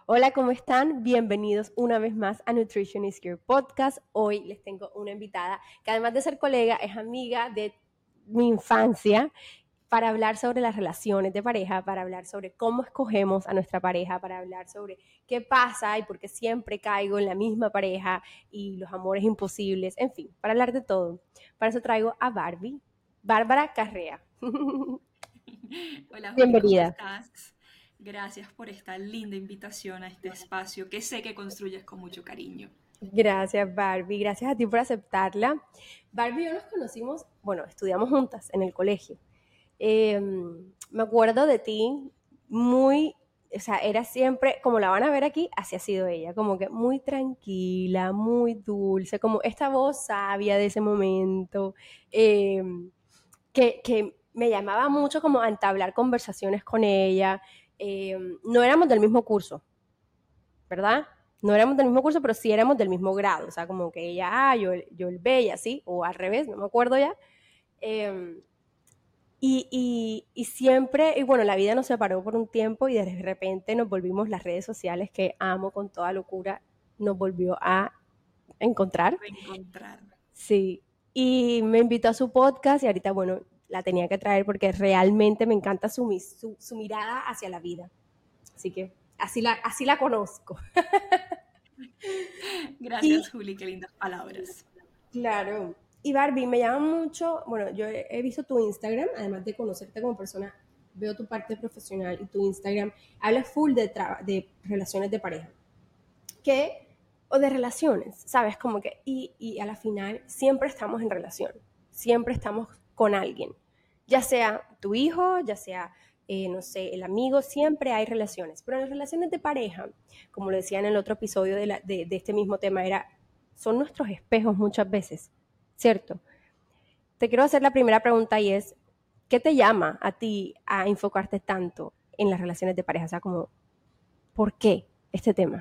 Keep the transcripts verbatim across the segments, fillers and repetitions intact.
Hola, ¿cómo están? Bienvenidos una vez más a Nutrition is Your Podcast. Hoy les tengo una invitada que además de ser colega, es amiga de mi infancia para hablar sobre las relaciones de pareja, para hablar sobre cómo escogemos a nuestra pareja, para hablar sobre qué pasa y por qué siempre caigo en la misma pareja y los amores imposibles, en fin, para hablar de todo. Para eso traigo a Barbie, Bárbara Carrea. Hola Juli, ¿cómo Bienvenida. estás? Gracias por esta linda invitación a este espacio que sé que construyes con mucho cariño. Gracias, Barbie. Gracias a ti por aceptarla. Barbie y yo nos conocimos, bueno, estudiamos juntas en el colegio. Eh, Me acuerdo de ti muy, o sea, era siempre, como la van a ver aquí, así ha sido ella, como que muy tranquila, muy dulce, como esta voz sabia de ese momento, eh, que, que me llamaba mucho como a entablar conversaciones con ella. Eh, no éramos del mismo curso, ¿verdad? No éramos del mismo curso, pero sí éramos del mismo grado, o sea, como que ella A, yo, yo el B y así, o al revés, no me acuerdo ya. Eh, y, y, y siempre, y bueno, la vida nos separó por un tiempo y de repente nos volvimos las redes sociales que amo con toda locura, nos volvió a encontrar. Reencontrar. Sí, y me invitó a su podcast y ahorita, bueno, la tenía que traer porque realmente me encanta su, su, su mirada hacia la vida. Así que así la, así la conozco. Gracias Y Juli, qué lindas palabras. claro. Y Barbie, me llama mucho, bueno, yo he, he visto tu Instagram, además de conocerte como persona, veo tu parte profesional y tu Instagram, hablas full de, de relaciones de pareja, que, o de relaciones, ¿sabes? Como que, y, y a la final siempre estamos en relación, siempre estamos con alguien, ya sea tu hijo, ya sea, eh, no sé, el amigo, siempre hay relaciones, pero en las relaciones de pareja, como lo decía en el otro episodio de, la, de, de este mismo tema, era, son nuestros espejos muchas veces, ¿cierto? Te quiero hacer la primera pregunta y es, ¿qué te llama a ti a enfocarte tanto en las relaciones de pareja? O sea, como, ¿por qué este tema?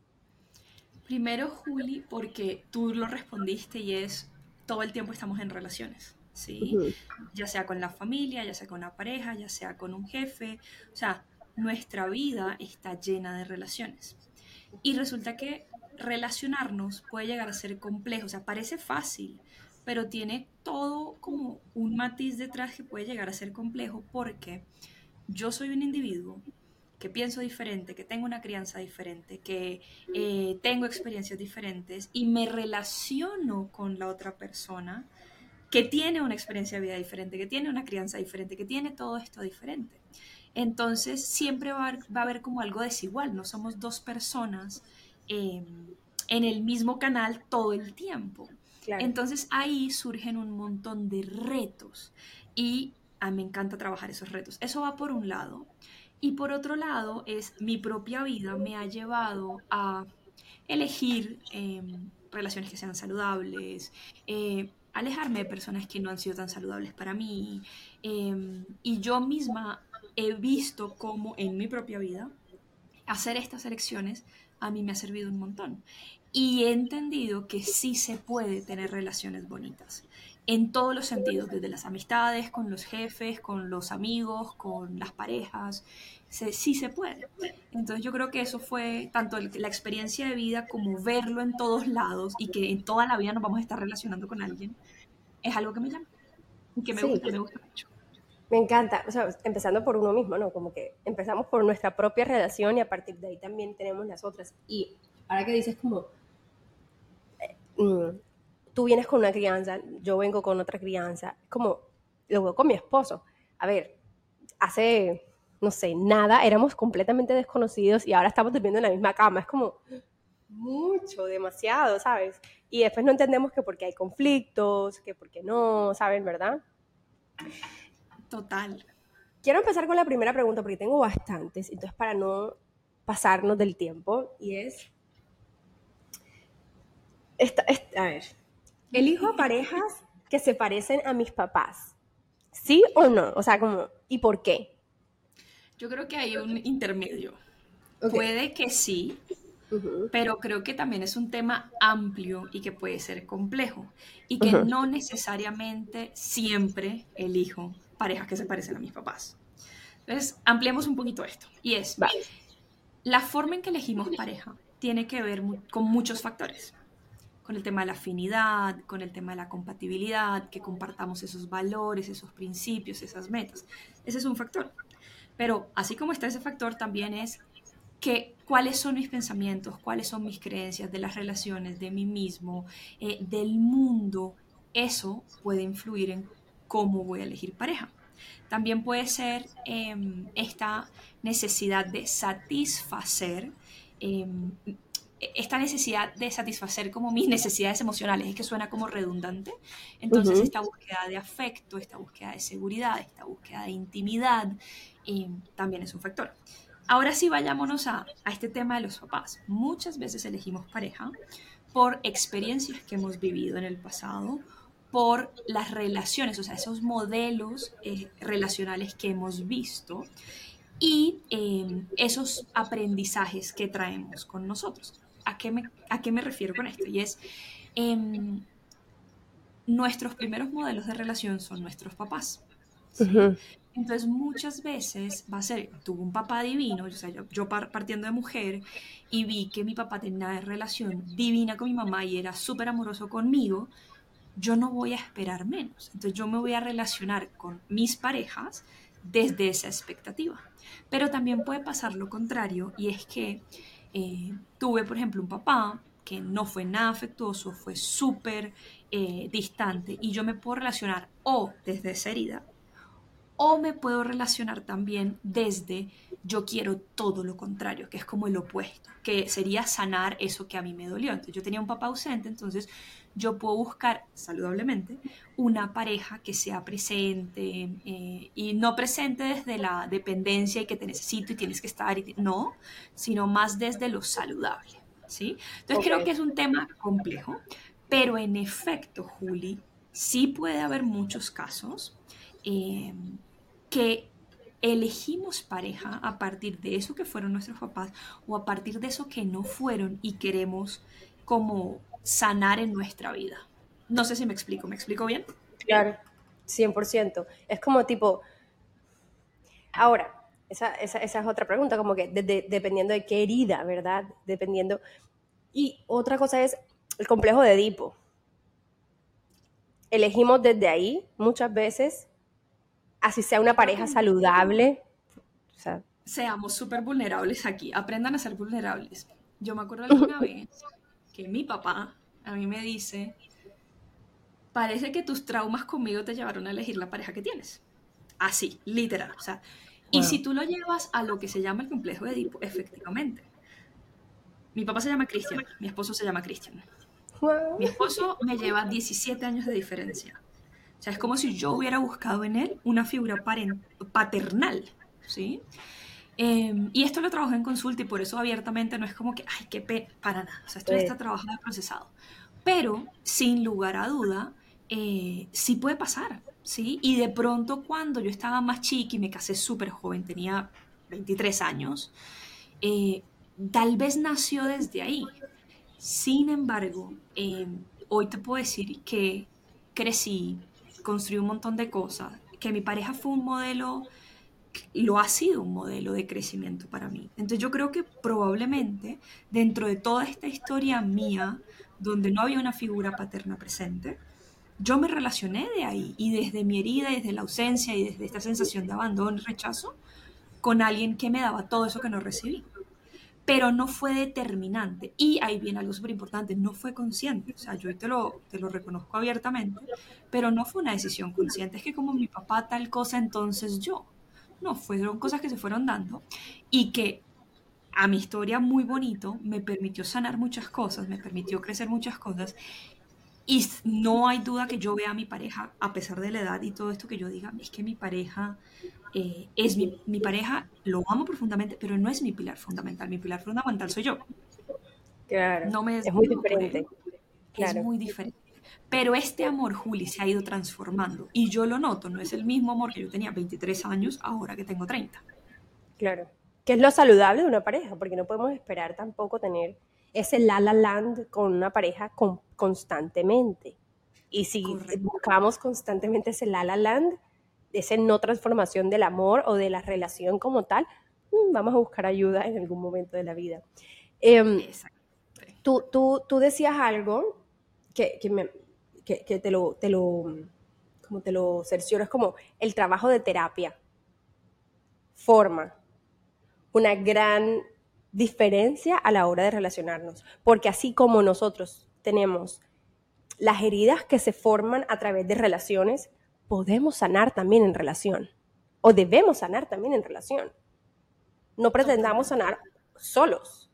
Primero Juli, porque tú lo respondiste y es todo el tiempo estamos en relaciones, ¿sí? Ujú. Ya sea con la familia, ya sea con una pareja, ya sea con un jefe, o sea, nuestra vida está llena de relaciones. Y resulta que relacionarnos puede llegar a ser complejo, o sea, parece fácil, pero tiene todo como un matiz detrás que puede llegar a ser complejo porque yo soy un individuo que pienso diferente, que tengo una crianza diferente, que eh, tengo experiencias diferentes y me relaciono con la otra persona que tiene una experiencia de vida diferente, que tiene una crianza diferente, que tiene todo esto diferente. Entonces siempre va a haber, va a haber como algo desigual, no somos dos personas eh, en el mismo canal todo el tiempo. Claro. Entonces ahí surgen un montón de retos y a mí me encanta trabajar esos retos. Eso va por un lado. Y por otro lado es mi propia vida me ha llevado a elegir eh, relaciones que sean saludables, eh, alejarme de personas que no han sido tan saludables para mí. Eh, y yo misma he visto cómo en mi propia vida hacer estas elecciones a mí me ha servido un montón. Y he entendido que sí se puede tener relaciones bonitas, en todos los sentidos, desde las amistades, con los jefes, con los amigos, con las parejas, se, sí se puede. Entonces yo creo que eso fue tanto el, la experiencia de vida como verlo en todos lados y que en toda la vida nos vamos a estar relacionando con alguien, es algo que me llama y que me Sí, gusta, me gusta mucho. me encanta, o sea, empezando por uno mismo, ¿no? Como que empezamos por nuestra propia relación y a partir de ahí también tenemos las otras. Y ahora que dices como, mm, tú vienes con una crianza, yo vengo con otra crianza, como lo veo con mi esposo. A ver, hace, no sé, nada, éramos completamente desconocidos y ahora estamos durmiendo en la misma cama. Es como mucho, demasiado, ¿sabes? Y después no entendemos que porque hay conflictos, que porque no, ¿saben, verdad? Total. Quiero empezar con la primera pregunta porque tengo bastantes, entonces para no pasarnos del tiempo, y es, esta, esta, a ver, elijo a parejas que se parecen a mis papás, ¿sí o no? O sea, como, ¿y por qué? Yo creo que hay un intermedio. Ok. Puede que sí, Uh-huh. pero creo que también es un tema amplio y que puede ser complejo y que Uh-huh. no necesariamente siempre elijo parejas que se parecen a mis papás. Entonces, ampliemos un poquito esto. Y es, Vale. La forma en que elegimos pareja tiene que ver mu- con muchos factores, con el tema de la afinidad, con el tema de la compatibilidad, que compartamos esos valores, esos principios, esas metas. Ese es un factor. Pero así como está ese factor, también es que cuáles son mis pensamientos, cuáles son mis creencias de las relaciones, de mí mismo, eh, del mundo. Eso puede influir en cómo voy a elegir pareja. También puede ser eh, esta necesidad de satisfacer, eh, esta necesidad de satisfacer como mis necesidades emocionales, es que suena como redundante. Entonces, Ujú. esta búsqueda de afecto, esta búsqueda de seguridad, esta búsqueda de intimidad, eh, también es un factor. Ahora sí, vayámonos a, a este tema de los papás. Muchas veces elegimos pareja por experiencias que hemos vivido en el pasado, por las relaciones, o sea, esos modelos eh, relacionales que hemos visto y eh, esos aprendizajes que traemos con nosotros. ¿A qué me, a qué me refiero con esto? Y es, eh, nuestros primeros modelos de relación son nuestros papás, ¿sí? Ujú. Entonces muchas veces va a ser, tuve un papá divino, o sea, yo, yo partiendo de mujer y vi que mi papá tenía una relación divina con mi mamá y era súper amoroso conmigo, yo no voy a esperar menos. Entonces yo me voy a relacionar con mis parejas desde esa expectativa. Pero también puede pasar lo contrario y es que eh, tuve, por ejemplo, un papá que no fue nada afectuoso, fue súper eh, distante y yo me puedo relacionar o desde esa herida o me puedo relacionar también desde yo quiero todo lo contrario, que es como el opuesto, que sería sanar eso que a mí me dolió. Entonces yo tenía un papá ausente, entonces yo puedo buscar saludablemente una pareja que sea presente eh, y no presente desde la dependencia y que te necesito y tienes que estar, y te- no, sino más desde lo saludable. ¿Sí? Entonces Ok. creo que es un tema complejo, pero en efecto, Juli, sí puede haber muchos casos eh, que elegimos pareja a partir de eso que fueron nuestros papás o a partir de eso que no fueron y queremos como sanar en nuestra vida. No sé si me explico, ¿me explico bien? Claro, cien por ciento. Es como tipo, ahora, esa, esa, esa es otra pregunta, como que de- de- dependiendo de qué herida, ¿verdad? Dependiendo. Y otra cosa es el complejo de Edipo. Elegimos desde ahí muchas veces, así sea una Creo que pareja saludable. O sea, seamos súper vulnerables aquí, aprendan a ser vulnerables. Yo me acuerdo alguna vez que mi papá a mí me dice, parece que tus traumas conmigo te llevaron a elegir la pareja que tienes. Así, literal. O sea, y wow. si tú lo llevas a lo que se llama el complejo de Edipo, efectivamente. Mi papá se llama Cristian, mi esposo se llama Cristian. Wow. Mi esposo me lleva diecisiete años de diferencia. O sea, es como si yo hubiera buscado en él una figura paren- paternal, ¿sí? Eh, y esto lo trabajo en consulta y por eso abiertamente no es como que, ay, qué pe... para nada. O sea, esto ya Pues, está trabajado y procesado. Pero, sin lugar a duda, eh, sí puede pasar, ¿sí? Y de pronto cuando yo estaba más chica y me casé súper joven, tenía veintitrés años, eh, tal vez nació desde ahí. Sin embargo, eh, hoy te puedo decir que crecí, construí un montón de cosas, que mi pareja fue un modelo, lo ha sido un modelo de crecimiento para mí. Entonces yo creo que probablemente dentro de toda esta historia mía, donde no había una figura paterna presente, yo me relacioné de ahí y desde mi herida, desde la ausencia y desde esta sensación de abandono y rechazo, con alguien que me daba todo eso que no recibí, pero no fue determinante. Y ahí viene algo súper importante, no fue consciente. O sea, yo hoy te lo, te lo reconozco abiertamente, pero no fue una decisión consciente. Es que como mi papá tal cosa, entonces yo. No, fueron cosas que se fueron dando y que a mi historia muy bonito me permitió sanar muchas cosas, me permitió crecer muchas cosas y no hay duda que yo vea a mi pareja, a pesar de la edad y todo esto que yo diga, es que mi pareja eh, es mi, mi pareja, lo amo profundamente, pero no es mi pilar fundamental. Mi pilar fundamental soy yo. claro, No me es muy desvivo por diferente. él, es Claro, muy diferente. Pero este amor, Juli, se ha ido transformando y yo lo noto, no es el mismo amor que yo tenía veintitrés años ahora que tengo treinta. claro. ¿Qué es lo saludable de una pareja? Porque no podemos esperar tampoco tener ese la la land con una pareja con- constantemente. Y si Correcto. buscamos constantemente ese la la land, esa no transformación del amor o de la relación como tal, mm, vamos a buscar ayuda en algún momento de la vida. Eh, Exacto. tú, tú, tú decías algo que, que, me, que, que te, lo, te lo, como te lo cercioro, es como el trabajo de terapia forma una gran diferencia a la hora de relacionarnos, porque así como nosotros tenemos las heridas que se forman a través de relaciones, podemos sanar también en relación, o debemos sanar también en relación. No pretendamos Totalmente. sanar solos.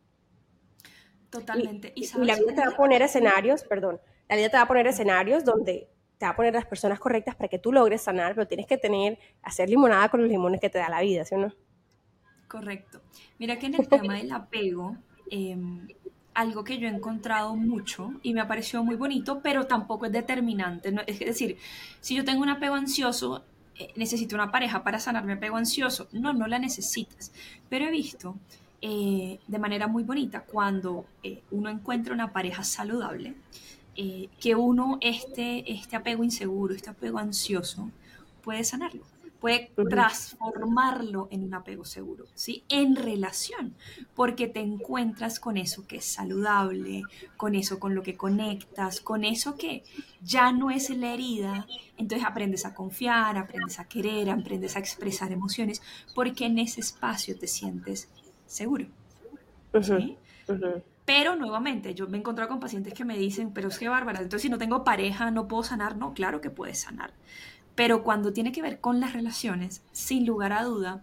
Y, Totalmente. Y y la sabes, vida te va a una, poner escenarios, perdón, la vida te va a poner escenarios donde te va a poner las personas correctas para que tú logres sanar, pero tienes que tener, hacer limonada con los limones que te da la vida, ¿sí o no? correcto. Mira que en el tema del apego, eh, algo que yo he encontrado mucho y me ha parecido muy bonito, pero tampoco es determinante. ¿No? Es decir, si yo tengo un apego ansioso, eh, necesito una pareja para sanar mi apego ansioso. No, no la necesitas. Pero he visto eh, de manera muy bonita cuando eh, uno encuentra una pareja saludable, eh, que uno este, este apego inseguro, este apego ansioso, puede sanarlo, puede Ujú, transformarlo en un apego seguro, ¿sí? En relación, porque te encuentras con eso que es saludable, con eso con lo que conectas, con eso que ya no es la herida, entonces aprendes a confiar, aprendes a querer, aprendes a expresar emociones, porque en ese espacio te sientes seguro, ujú, ¿sí? ujú. Pero nuevamente, yo me he encontrado con pacientes que me dicen, pero es que Bárbara, entonces si no tengo pareja, no puedo sanar. No, claro que puedes sanar. Pero cuando tiene que ver con las relaciones, sin lugar a duda,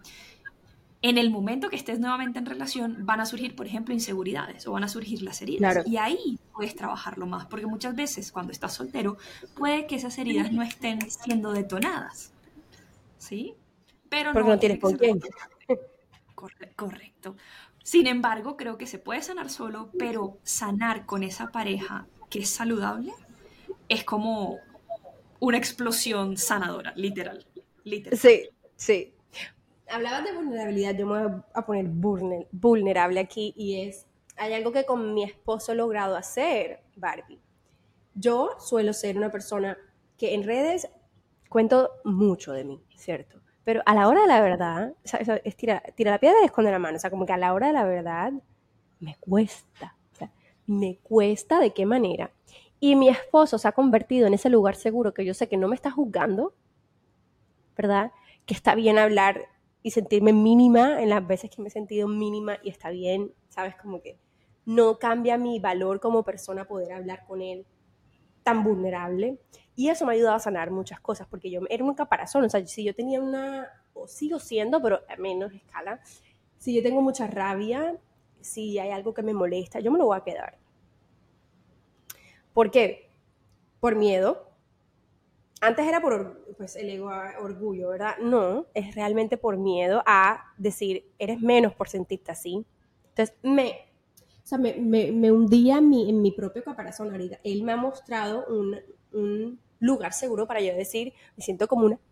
en el momento que estés nuevamente en relación, van a surgir, por ejemplo, inseguridades o van a surgir las heridas. Claro, Y ahí puedes trabajarlo más, porque muchas veces cuando estás soltero, puede que esas heridas no estén siendo detonadas, ¿sí? Pero porque no no tienes tiene que con ser quién. detonadas. Corre- correcto. Sin embargo, creo que se puede sanar solo, pero sanar con esa pareja que es saludable es como una explosión sanadora, literal, literal. Sí, sí. Hablabas de vulnerabilidad, yo me voy a poner vulnerable aquí y es, hay algo que con mi esposo he logrado hacer, Barbie. Yo suelo ser una persona que en redes cuento mucho de mí, ¿cierto? Pero a la hora de la verdad, o sea, es tira, tira la piedra y esconde la mano, o sea, como que a la hora de la verdad me cuesta, o sea, me cuesta de qué manera. Y mi esposo se ha convertido en ese lugar seguro que yo sé que no me está juzgando, ¿verdad? Que está bien hablar y sentirme mínima en las veces que me he sentido mínima y está bien, ¿sabes? Como que no cambia mi valor como persona poder hablar con él tan vulnerable. Y eso me ha ayudado a sanar muchas cosas, porque yo era un caparazón, o sea, si yo tenía una, o sigo siendo, pero a menos escala, si yo tengo mucha rabia, si hay algo que me molesta, yo me lo voy a quedar. ¿Por qué? Por miedo. Antes era por pues, el ego, orgullo, ¿verdad? No, es realmente por miedo a decir, eres menos por sentirte así. Entonces, me, o sea, me, me, me hundía en mi, en mi propio caparazón ahorita. Él me ha mostrado un, un lugar seguro para yo decir, me siento como una,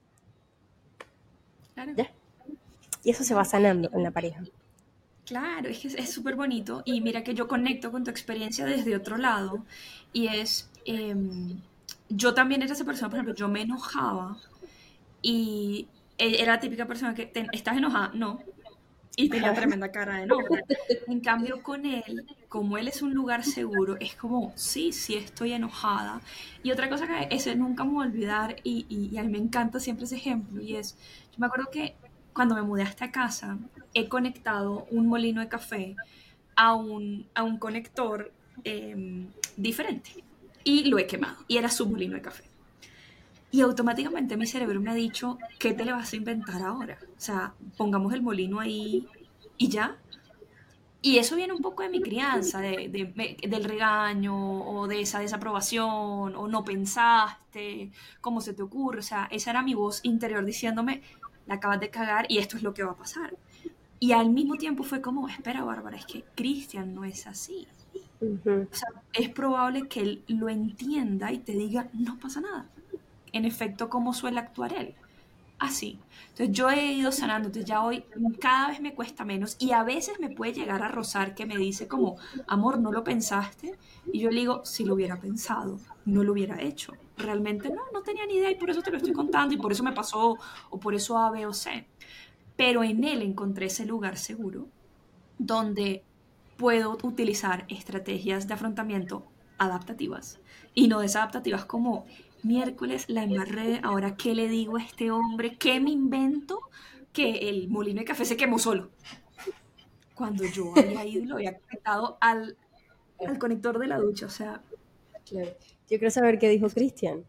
Claro, ¿ya? Y eso se va claro. sanando en la pareja. Claro, es que es súper bonito y mira que yo conecto con tu experiencia desde otro lado y es, em, yo también era esa persona, por ejemplo, yo me enojaba y e- era la típica persona que, te- ¿estás enojada? No, y tenía tremenda cara de enojo. En cambio, con él, como él es un lugar seguro, es como, sí, sí estoy enojada. Y otra cosa que ese nunca me voy a olvidar, y, y, y a mí me encanta siempre ese ejemplo, y es, yo me acuerdo que cuando me mudé a esta casa, he conectado un molino de café a un, a un conector eh, diferente. Y lo he quemado. Y era su molino de café. Y automáticamente mi cerebro me ha dicho, ¿qué te le vas a inventar ahora? O sea, pongamos el molino ahí y ya. Y eso viene un poco de mi crianza, de, de- del regaño o de esa desaprobación o no pensaste, cómo se te ocurre. O sea, esa era mi voz interior diciéndome, la acabas de cagar y esto es lo que va a pasar. Y al mismo tiempo fue como, espera, Bárbara, es que Cristian no es así. Ujú. O sea, es probable que él lo entienda y te diga, no pasa nada. En efecto, cómo suele actuar él. Así. Entonces yo he ido sanando, entonces ya hoy cada vez me cuesta menos y a veces me puede llegar a rozar que me dice como, amor, ¿no lo pensaste? Y yo le digo, si lo hubiera pensado, no lo hubiera hecho. Realmente no, no tenía ni idea y por eso te lo estoy contando y por eso me pasó o por eso A, B o C. pero en él encontré ese lugar seguro donde puedo utilizar estrategias de afrontamiento adaptativas y no desadaptativas como miércoles la embarré, ahora qué le digo a este hombre, qué me invento que el molino de café se quemó solo, cuando yo había ido y lo había conectado al, al conector de la ducha, o sea, Claro. Yo quiero saber qué dijo Cristian.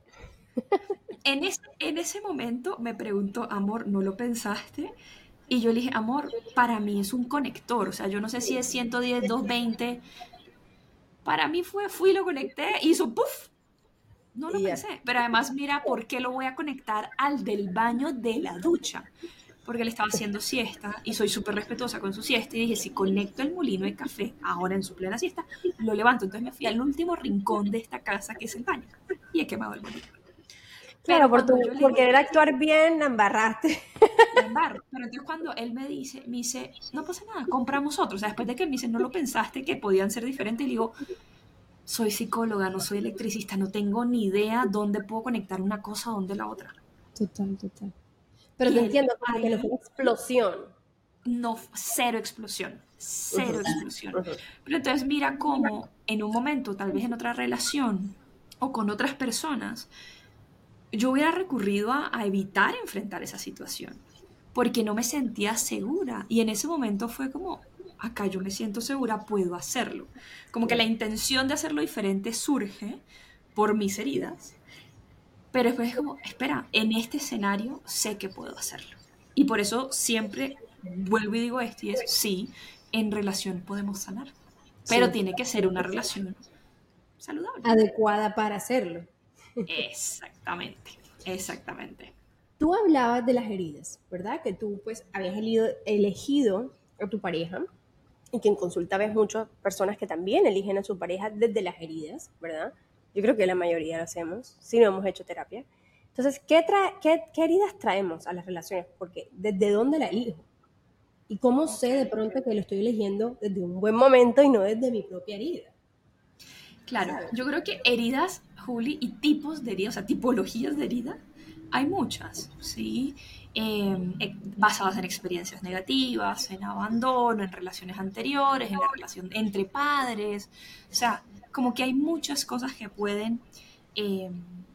en ese, en ese momento me preguntó, amor, ¿no lo pensaste? Y yo le dije, amor, para mí es un conector, o sea, yo no sé si es ciento diez, doscientos veinte, para mí fue, fui, lo conecté, hizo puff. No lo Y ya. pensé, pero además mira por qué lo voy a conectar al del baño de la ducha, porque él estaba haciendo siesta y soy súper respetuosa con su siesta y dije, si conecto el molino de café ahora en su plena siesta, lo levanto. Entonces me fui al último rincón de esta casa que es el baño y he quemado el molino. Claro, Pero por, cuando tu- yo le por digo, querer actuar bien, la embarraste. la embarro, pero entonces cuando él me dice, me dice, no pasa nada, compramos otro. O sea, después de que él me dice, no lo pensaste que podían ser diferentes, y le digo, soy psicóloga, no soy electricista, no tengo ni idea dónde puedo conectar una cosa, dónde la otra. Total, total. Pero Y te él entiendo, como que no fue ahí, una explosión. no, cero explosión, Ujú, cero explosión. ujú. Pero entonces mira cómo en un momento, tal vez en otra relación o con otras personas, yo hubiera recurrido a, a evitar enfrentar esa situación, porque no me sentía segura. Y en ese momento fue como, acá yo me siento segura, puedo hacerlo. Como que la Claro. intención de hacerlo diferente surge por mis heridas, pero después es como, espera, en este escenario sé que puedo hacerlo. Y por eso siempre vuelvo y digo esto, y es, sí, en relación podemos sanar, pero Sí. tiene que ser una relación saludable. Adecuada para hacerlo. Exactamente, exactamente. Tú hablabas de las heridas, ¿verdad? Que tú pues habías elegido, elegido a tu pareja y que en consulta ves muchas personas que también eligen a su pareja desde las heridas, ¿verdad? Yo creo que la mayoría lo hacemos, si no hemos hecho terapia. Entonces, ¿qué, trae, qué, qué heridas traemos a las relaciones? Porque ¿desde dónde la elijo? ¿Y cómo Ok. sé de pronto que lo estoy eligiendo desde un buen momento y no desde mi propia herida? Claro, ¿Sabes? yo creo que heridas, Juli, y tipos de heridas, o sea, tipologías de heridas, hay muchas, ¿sí? Eh, eh, basadas en experiencias negativas, en abandono, en relaciones anteriores, en la relación entre padres, o sea, como que hay muchas cosas que pueden, eh,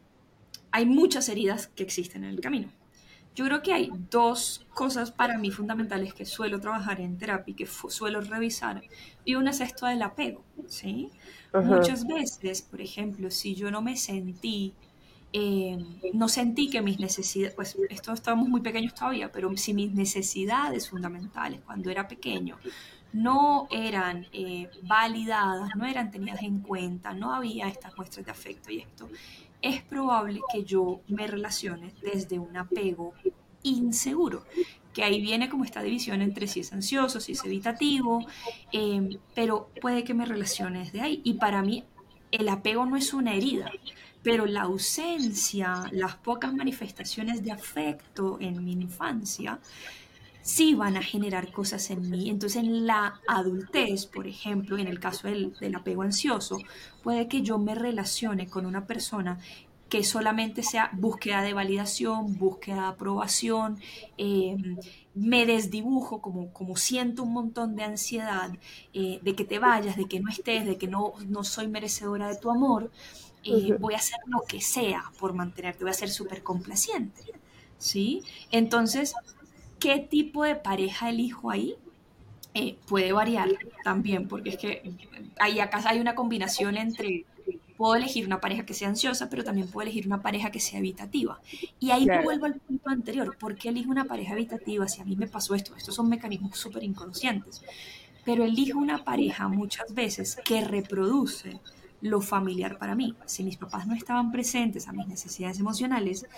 hay muchas heridas que existen en el camino. Yo creo que hay dos cosas para mí fundamentales que suelo trabajar en terapia y que fu- suelo revisar. Y una es esto del apego, ¿sí? Ajá. Muchas veces, por ejemplo, si yo no me sentí, eh, no sentí que mis necesidades, pues esto estábamos muy pequeños todavía, pero si mis necesidades fundamentales cuando era pequeño no eran eh, validadas, no eran tenidas en cuenta, no había estas muestras de afecto y esto, es probable que yo me relacione desde un apego inseguro, que ahí viene como esta división entre si es ansioso, si es evitativo, eh, pero puede que me relacione desde ahí. Y para mí el apego no es una herida, pero la ausencia, las pocas manifestaciones de afecto en mi infancia, sí van a generar cosas en mí. Entonces, en la adultez, por ejemplo, en el caso del, del apego ansioso, puede que yo me relacione con una persona que solamente sea búsqueda de validación, búsqueda de aprobación, eh, me desdibujo, como, como siento un montón de ansiedad eh, de que te vayas, de que no estés, de que no, no soy merecedora de tu amor, eh, Ujú. voy a hacer lo que sea por mantenerte, voy a ser súper complaciente, ¿sí? Entonces, ¿qué tipo de pareja elijo ahí? Eh, puede variar también, porque es que ahí acá hay una combinación entre, puedo elegir una pareja que sea ansiosa, pero también puedo elegir una pareja que sea evitativa. Y ahí Claro. vuelvo al punto anterior, ¿por qué elijo una pareja evitativa si a mí me pasó esto? Estos son mecanismos súper inconscientes, pero elijo una pareja muchas veces que reproduce lo familiar para mí. Si mis papás no estaban presentes a mis necesidades emocionales,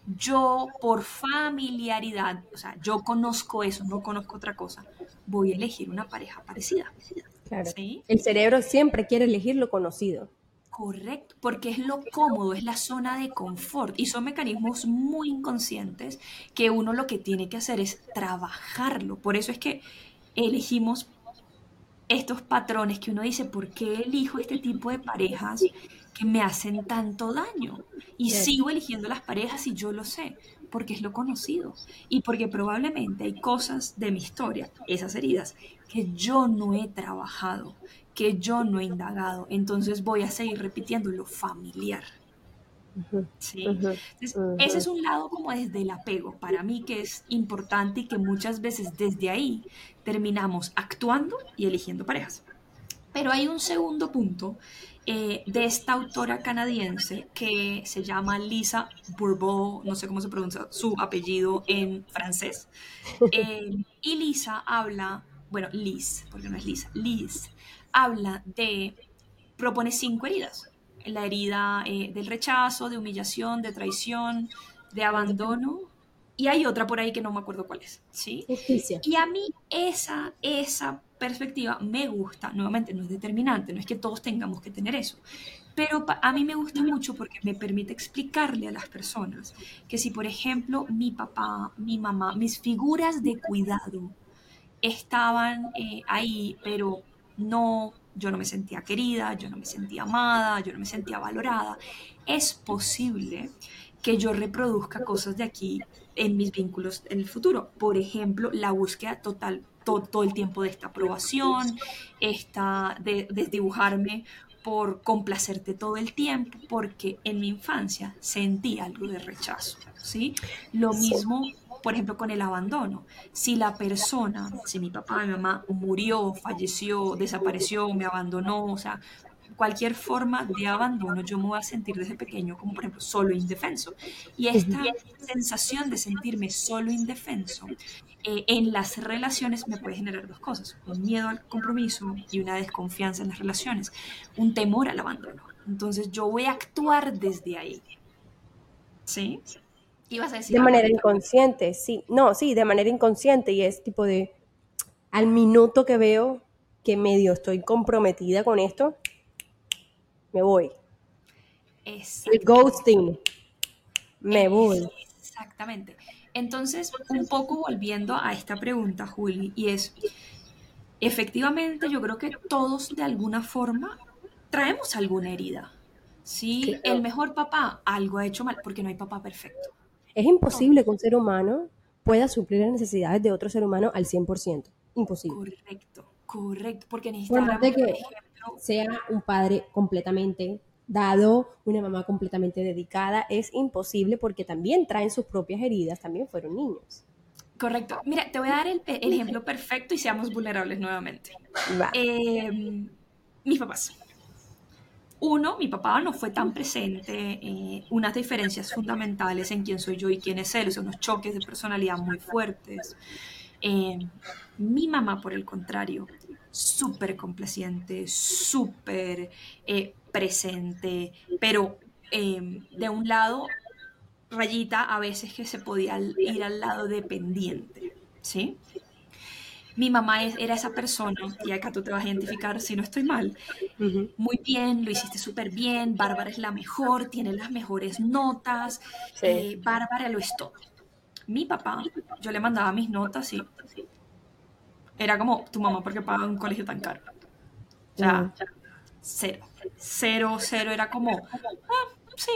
yo por familiaridad, o sea, yo conozco eso, no conozco otra cosa, voy a elegir una pareja parecida, Claro. ¿sí? El cerebro siempre quiere elegir lo conocido. Correcto, porque es lo cómodo, es la zona de confort y son mecanismos muy inconscientes que uno lo que tiene que hacer es trabajarlo. Por eso es que elegimos estos patrones que uno dice, ¿por qué elijo este tipo de parejas que me hacen tanto daño. Y Claro. sigo eligiendo las parejas y yo lo sé, porque es lo conocido. Y porque probablemente hay cosas de mi historia, esas heridas, que yo no he trabajado, que yo no he indagado. Entonces voy a seguir repitiendo lo familiar. Ujú, ¿Sí? ujú, Entonces, ese ujú. es un lado como desde el apego, para mí que es importante y que muchas veces desde ahí terminamos actuando y eligiendo parejas. Pero hay un segundo punto eh, de esta autora canadiense que se llama Lisa Bourbeau, no sé cómo se pronuncia su apellido en francés. Eh, y Lisa habla, bueno, Liz, porque no es Lisa, Liz habla de, propone cinco heridas. La herida eh, del rechazo, de humillación, de traición, de abandono, y hay otra por ahí que no me acuerdo cuál es, ¿sí? Justicia. Y a mí esa, esa perspectiva me gusta, nuevamente no es determinante, no es que todos tengamos que tener eso, pero pa- a mí me gusta mucho porque me permite explicarle a las personas que si, por ejemplo, mi papá, mi mamá, mis figuras de cuidado estaban eh, ahí, pero no, yo no me sentía querida, yo no me sentía amada, yo no me sentía valorada, es posible que yo reproduzca cosas de aquí en mis vínculos en el futuro. Por ejemplo, la búsqueda total todo, todo el tiempo de esta aprobación, esta de desdibujarme por complacerte todo el tiempo, porque en mi infancia sentí algo de rechazo, ¿sí? Lo Sí. mismo, por ejemplo, con el abandono. Si la persona, si mi papá, mi mamá murió, falleció, desapareció, me abandonó, o sea, cualquier forma de abandono, yo me voy a sentir desde pequeño como, por ejemplo, solo indefenso. Y esta sensación de sentirme solo indefenso eh, en las relaciones me puede generar dos cosas, un miedo al compromiso y una desconfianza en las relaciones, un temor al abandono. Entonces yo voy a actuar desde ahí, ¿sí? Y vas a De decir algo manera ahorita. inconsciente, sí. No, sí, de manera inconsciente y es tipo de, al minuto que veo que medio estoy comprometida con esto, me voy. El Exactamente. ghosting, me Es, voy. exactamente. Entonces, un poco volviendo a esta pregunta, Juli, y es, efectivamente, yo creo que todos de alguna forma traemos alguna herida. Sí, el Claro. mejor papá algo ha hecho mal, porque no hay papá perfecto. Es Todo. imposible que un ser humano pueda suplir las necesidades de otro ser humano al cien por ciento. Imposible. Correcto, correcto, porque Por más necesitáramos, de por que ejemplo, sea un padre completamente dado, una mamá completamente dedicada, es imposible porque también traen sus propias heridas, también fueron niños. correcto. Mira, te voy a dar el, pe- el ejemplo perfecto y seamos vulnerables nuevamente. Va. Eh, mis papás. Uno, mi papá no fue tan presente, eh, unas diferencias fundamentales en quién soy yo y quién es él, o sea, unos choques de personalidad muy fuertes. Eh, Mi mamá, por el contrario, súper complaciente, súper eh, presente, pero eh, de un lado, rayita a veces que se podía ir al lado dependiente, ¿sí? Mi mamá es- era esa persona, y acá tú te vas a identificar si no estoy mal, Ujú. muy bien, lo hiciste súper bien, Bárbara es la mejor, tiene las mejores notas, Sí. eh, Bárbara lo es todo. Mi papá, yo le mandaba mis notas y era como, tu mamá, ¿por qué paga un colegio tan caro? O Mm. sea, cero, cero, cero, era como, ah, sí,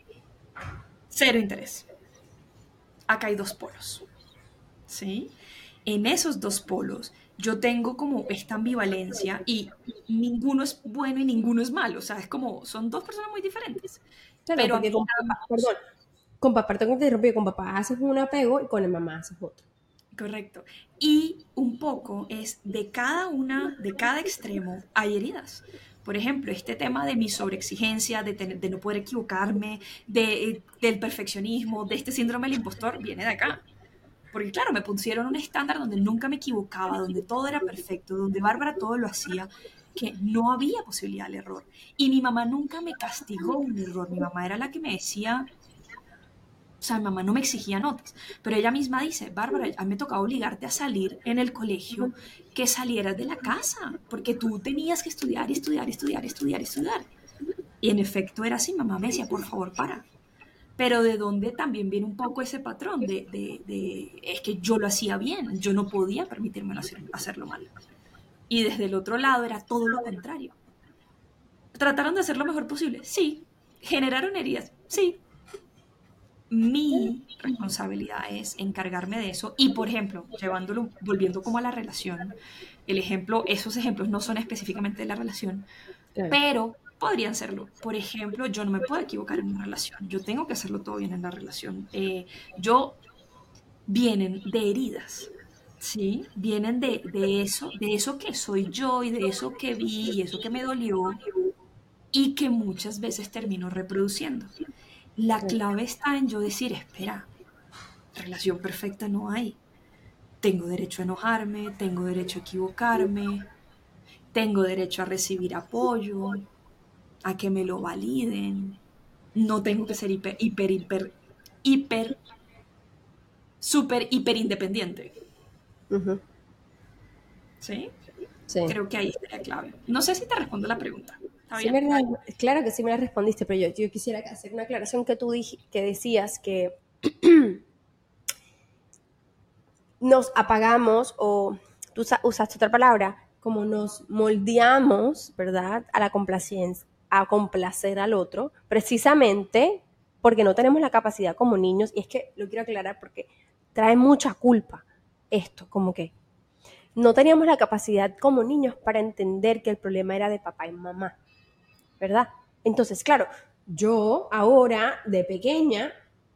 cero interés. Acá hay dos polos, ¿sí? En esos dos polos yo tengo como esta ambivalencia y ninguno es bueno y ninguno es malo, o sea, es como, son dos personas muy diferentes, Claro, pero a porque mí con papá, perdón, ambos. con papá, perdón que te interrumpí, con papá haces un apego y con la mamá haces otro. Correcto. Y un poco es de cada una, de cada extremo hay heridas. Por ejemplo, este tema de mi sobreexigencia, de, tener- de no poder equivocarme, de, del perfeccionismo, de este síndrome del impostor, viene de acá. Porque claro, me pusieron un estándar donde nunca me equivocaba, donde todo era perfecto, donde Bárbara todo lo hacía, que no había posibilidad del error. Y mi mamá nunca me castigó un error. Mi mamá era la que me decía, o sea, mi mamá no me exigía notas, pero ella misma dice, Bárbara, a mí me tocaba obligarte a salir en el colegio, que salieras de la casa, porque tú tenías que estudiar y estudiar y estudiar y estudiar y estudiar. Y en efecto era así, mamá me decía, por favor, para. Pero de dónde también viene un poco ese patrón de, de, de es que yo lo hacía bien, yo no podía permitirme hacer, hacerlo mal. Y desde el otro lado era todo lo contrario. ¿Trataron de hacer lo mejor posible? Sí. ¿Generaron heridas? Sí. Mi responsabilidad es encargarme de eso y, por ejemplo, llevándolo, volviendo como a la relación, el ejemplo, esos ejemplos no son específicamente de la relación, Claro. pero podrían serlo. Por ejemplo, yo no me puedo equivocar en una relación, yo tengo que hacerlo todo bien en la relación. Eh, yo vienen de heridas, ¿sí? Vienen de, de eso, de eso que soy yo y de eso que vi y eso que me dolió y que muchas veces termino reproduciendo. La Claro. clave está en yo decir, espera, relación perfecta no hay. Tengo derecho a enojarme, tengo derecho a equivocarme, tengo derecho a recibir apoyo, a que me lo validen. No tengo que ser hiper, hiper, hiper, hiper, súper, hiper independiente. Ujú. ¿Sí? Sí. Creo que ahí está la clave. No sé si te respondo la pregunta. ¿Está Sí bien? me la- claro que sí me la respondiste, pero yo, yo quisiera hacer una aclaración que tú dij- que decías que nos apagamos o tú usa- usaste otra palabra, como nos moldeamos, ¿verdad? A la complacencia, a complacer al otro, precisamente porque no tenemos la capacidad como niños, y es que lo quiero aclarar porque trae mucha culpa esto, como que no teníamos la capacidad como niños para entender que el problema era de papá y mamá, ¿verdad? Entonces, claro, yo ahora de pequeña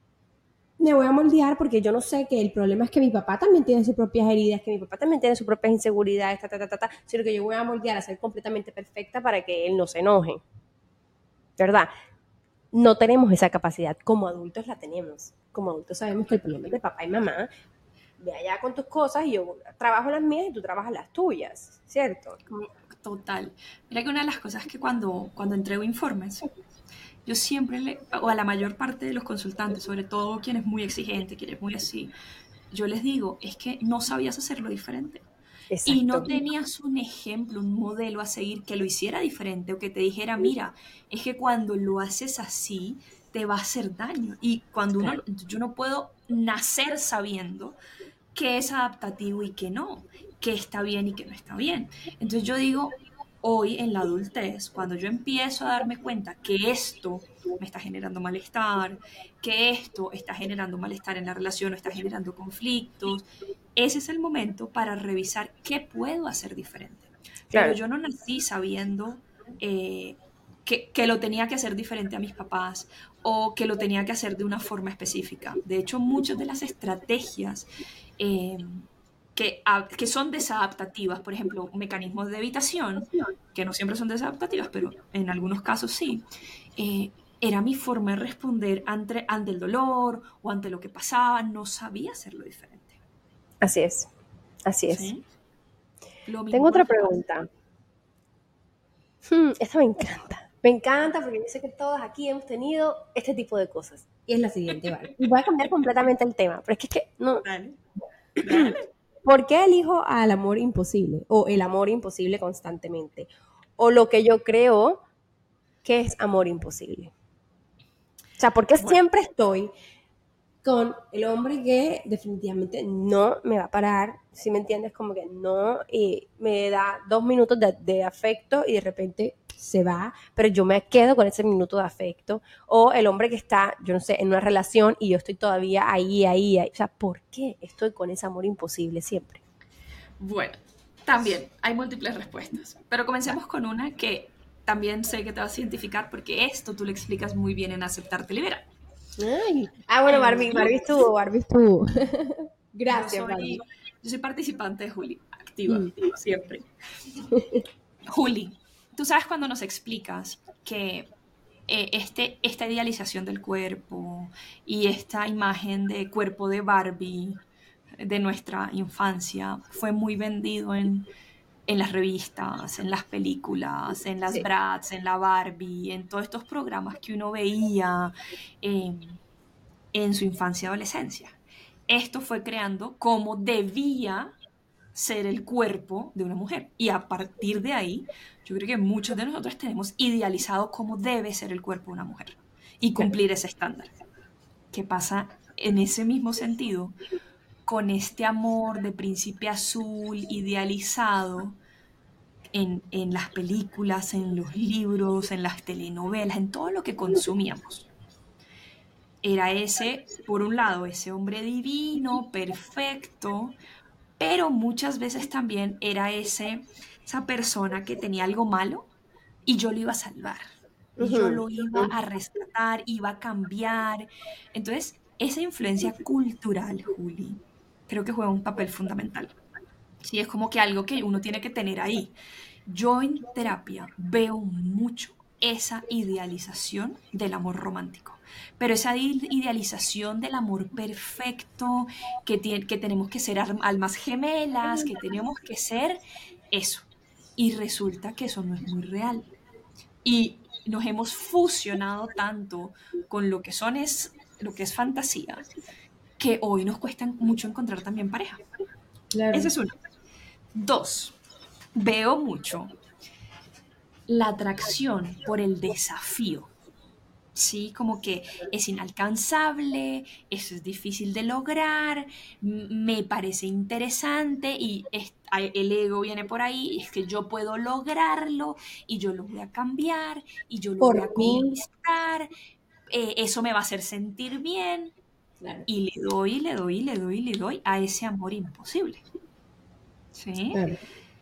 me voy a moldear porque yo no sé que el problema es que mi papá también tiene sus propias heridas, que mi papá también tiene sus propias inseguridades, ta, ta, ta, ta, ta, sino que yo voy a moldear a ser completamente perfecta para que él no se enoje, ¿verdad? No tenemos esa capacidad, como adultos la tenemos. Como adultos sabemos que el problema es de papá y mamá, ve allá con tus cosas y yo trabajo las mías y tú trabajas las tuyas, ¿cierto? Total. Mira que una de las cosas que cuando, cuando entrego informes, yo siempre le, o a la mayor parte de los consultantes, sobre todo quien es muy exigente, quien es muy así, yo les digo, es que no sabías hacerlo diferente. Y Exacto. no tenías un ejemplo, un modelo a seguir que lo hiciera diferente o que te dijera, mira, es que cuando lo haces así, te va a hacer daño. Y cuando uno, Claro. yo no puedo nacer sabiendo qué es adaptativo y qué no, qué está bien y qué no está bien. Entonces yo digo, hoy en la adultez, cuando yo empiezo a darme cuenta que esto me está generando malestar, que esto está generando malestar en la relación o está generando conflictos, ese es el momento para revisar qué puedo hacer diferente. Pero Claro. yo no nací sabiendo eh, que, que, lo tenía que hacer diferente a mis papás o que lo tenía que hacer de una forma específica. De hecho, muchas de las estrategias eh, que, a, que, son desadaptativas, por ejemplo, mecanismos de evitación, que no siempre son desadaptativas, pero en algunos casos sí, eh, era mi forma de responder ante, ante el dolor o ante lo que pasaba, no sabía hacerlo diferente. Así es. Así es. ¿Sí? Lo mismo Tengo con otra los papás. pregunta. Hmm, esta me encanta. Me encanta porque yo sé que todos aquí hemos tenido este tipo de cosas. Y es la siguiente, ¿vale? Y voy a cambiar completamente el tema, pero es que, es que no. Dale, dale. ¿Por qué elijo al amor imposible? O el amor imposible constantemente. O lo que yo creo que es amor imposible. O sea, ¿por qué Bueno, siempre estoy con el hombre que definitivamente no me va a parar, si me entiendes, como que no, y me da dos minutos de, de afecto y de repente se va, pero yo me quedo con ese minuto de afecto, o el hombre que está, yo no sé, en una relación y yo estoy todavía ahí, ahí, ahí, o sea, ¿por qué estoy con ese amor imposible siempre? bueno, también hay múltiples respuestas, pero comencemos con una que también sé que te vas a identificar porque esto tú le explicas muy bien en Aceptarte Libera. Ay. Ah, bueno, Eh, Barbie, Barbie estuvo, Barbie estuvo. yo Gracias, Barbie. soy, yo soy participante de Juli, activa, Mm. siempre. Juli, tú sabes cuando nos explicas que eh, este, esta idealización del cuerpo y esta imagen de cuerpo de Barbie de nuestra infancia fue muy vendido en, en las revistas, en las películas, en las Sí, Bratz, en la Barbie, en todos estos programas que uno veía en, en su infancia y adolescencia. Esto fue creando cómo debía ser el cuerpo de una mujer. Y a partir de ahí, yo creo que muchos de nosotros tenemos idealizado cómo debe ser el cuerpo de una mujer y claro. cumplir ese estándar. ¿Qué pasa en ese mismo sentido con este amor de príncipe azul idealizado? en, en las películas, en los libros, en las telenovelas, en todo lo que consumíamos. Era ese, por un lado, ese hombre divino, perfecto, pero muchas veces también era ese, esa persona que tenía algo malo y yo lo iba a salvar, y yo Ujú, lo iba ujú. a rescatar, iba a cambiar. Entonces, esa influencia cultural, Juli, creo que juega un papel fundamental. Sí, es como que algo que uno tiene que tener ahí. Yo en terapia veo mucho esa idealización del amor romántico, pero esa i- idealización del amor perfecto, que, tie- que tenemos que ser ar- almas gemelas, que tenemos que ser eso. Y resulta que eso no es muy real. Y nos hemos fusionado tanto con lo que son es, lo que es fantasía, que hoy nos cuesta mucho encontrar también pareja. Ese Claro. es uno. Dos, veo mucho la atracción por el desafío, ¿sí? Como que es inalcanzable, eso es difícil de lograr, m- me parece interesante y es- a- el ego viene por ahí, y es que yo puedo lograrlo y yo lo voy a cambiar y yo lo voy a Por mí. conquistar, eh, eso me va a hacer sentir bien Claro, y le doy, le doy, le doy, le doy a ese amor imposible, ¿sí? claro.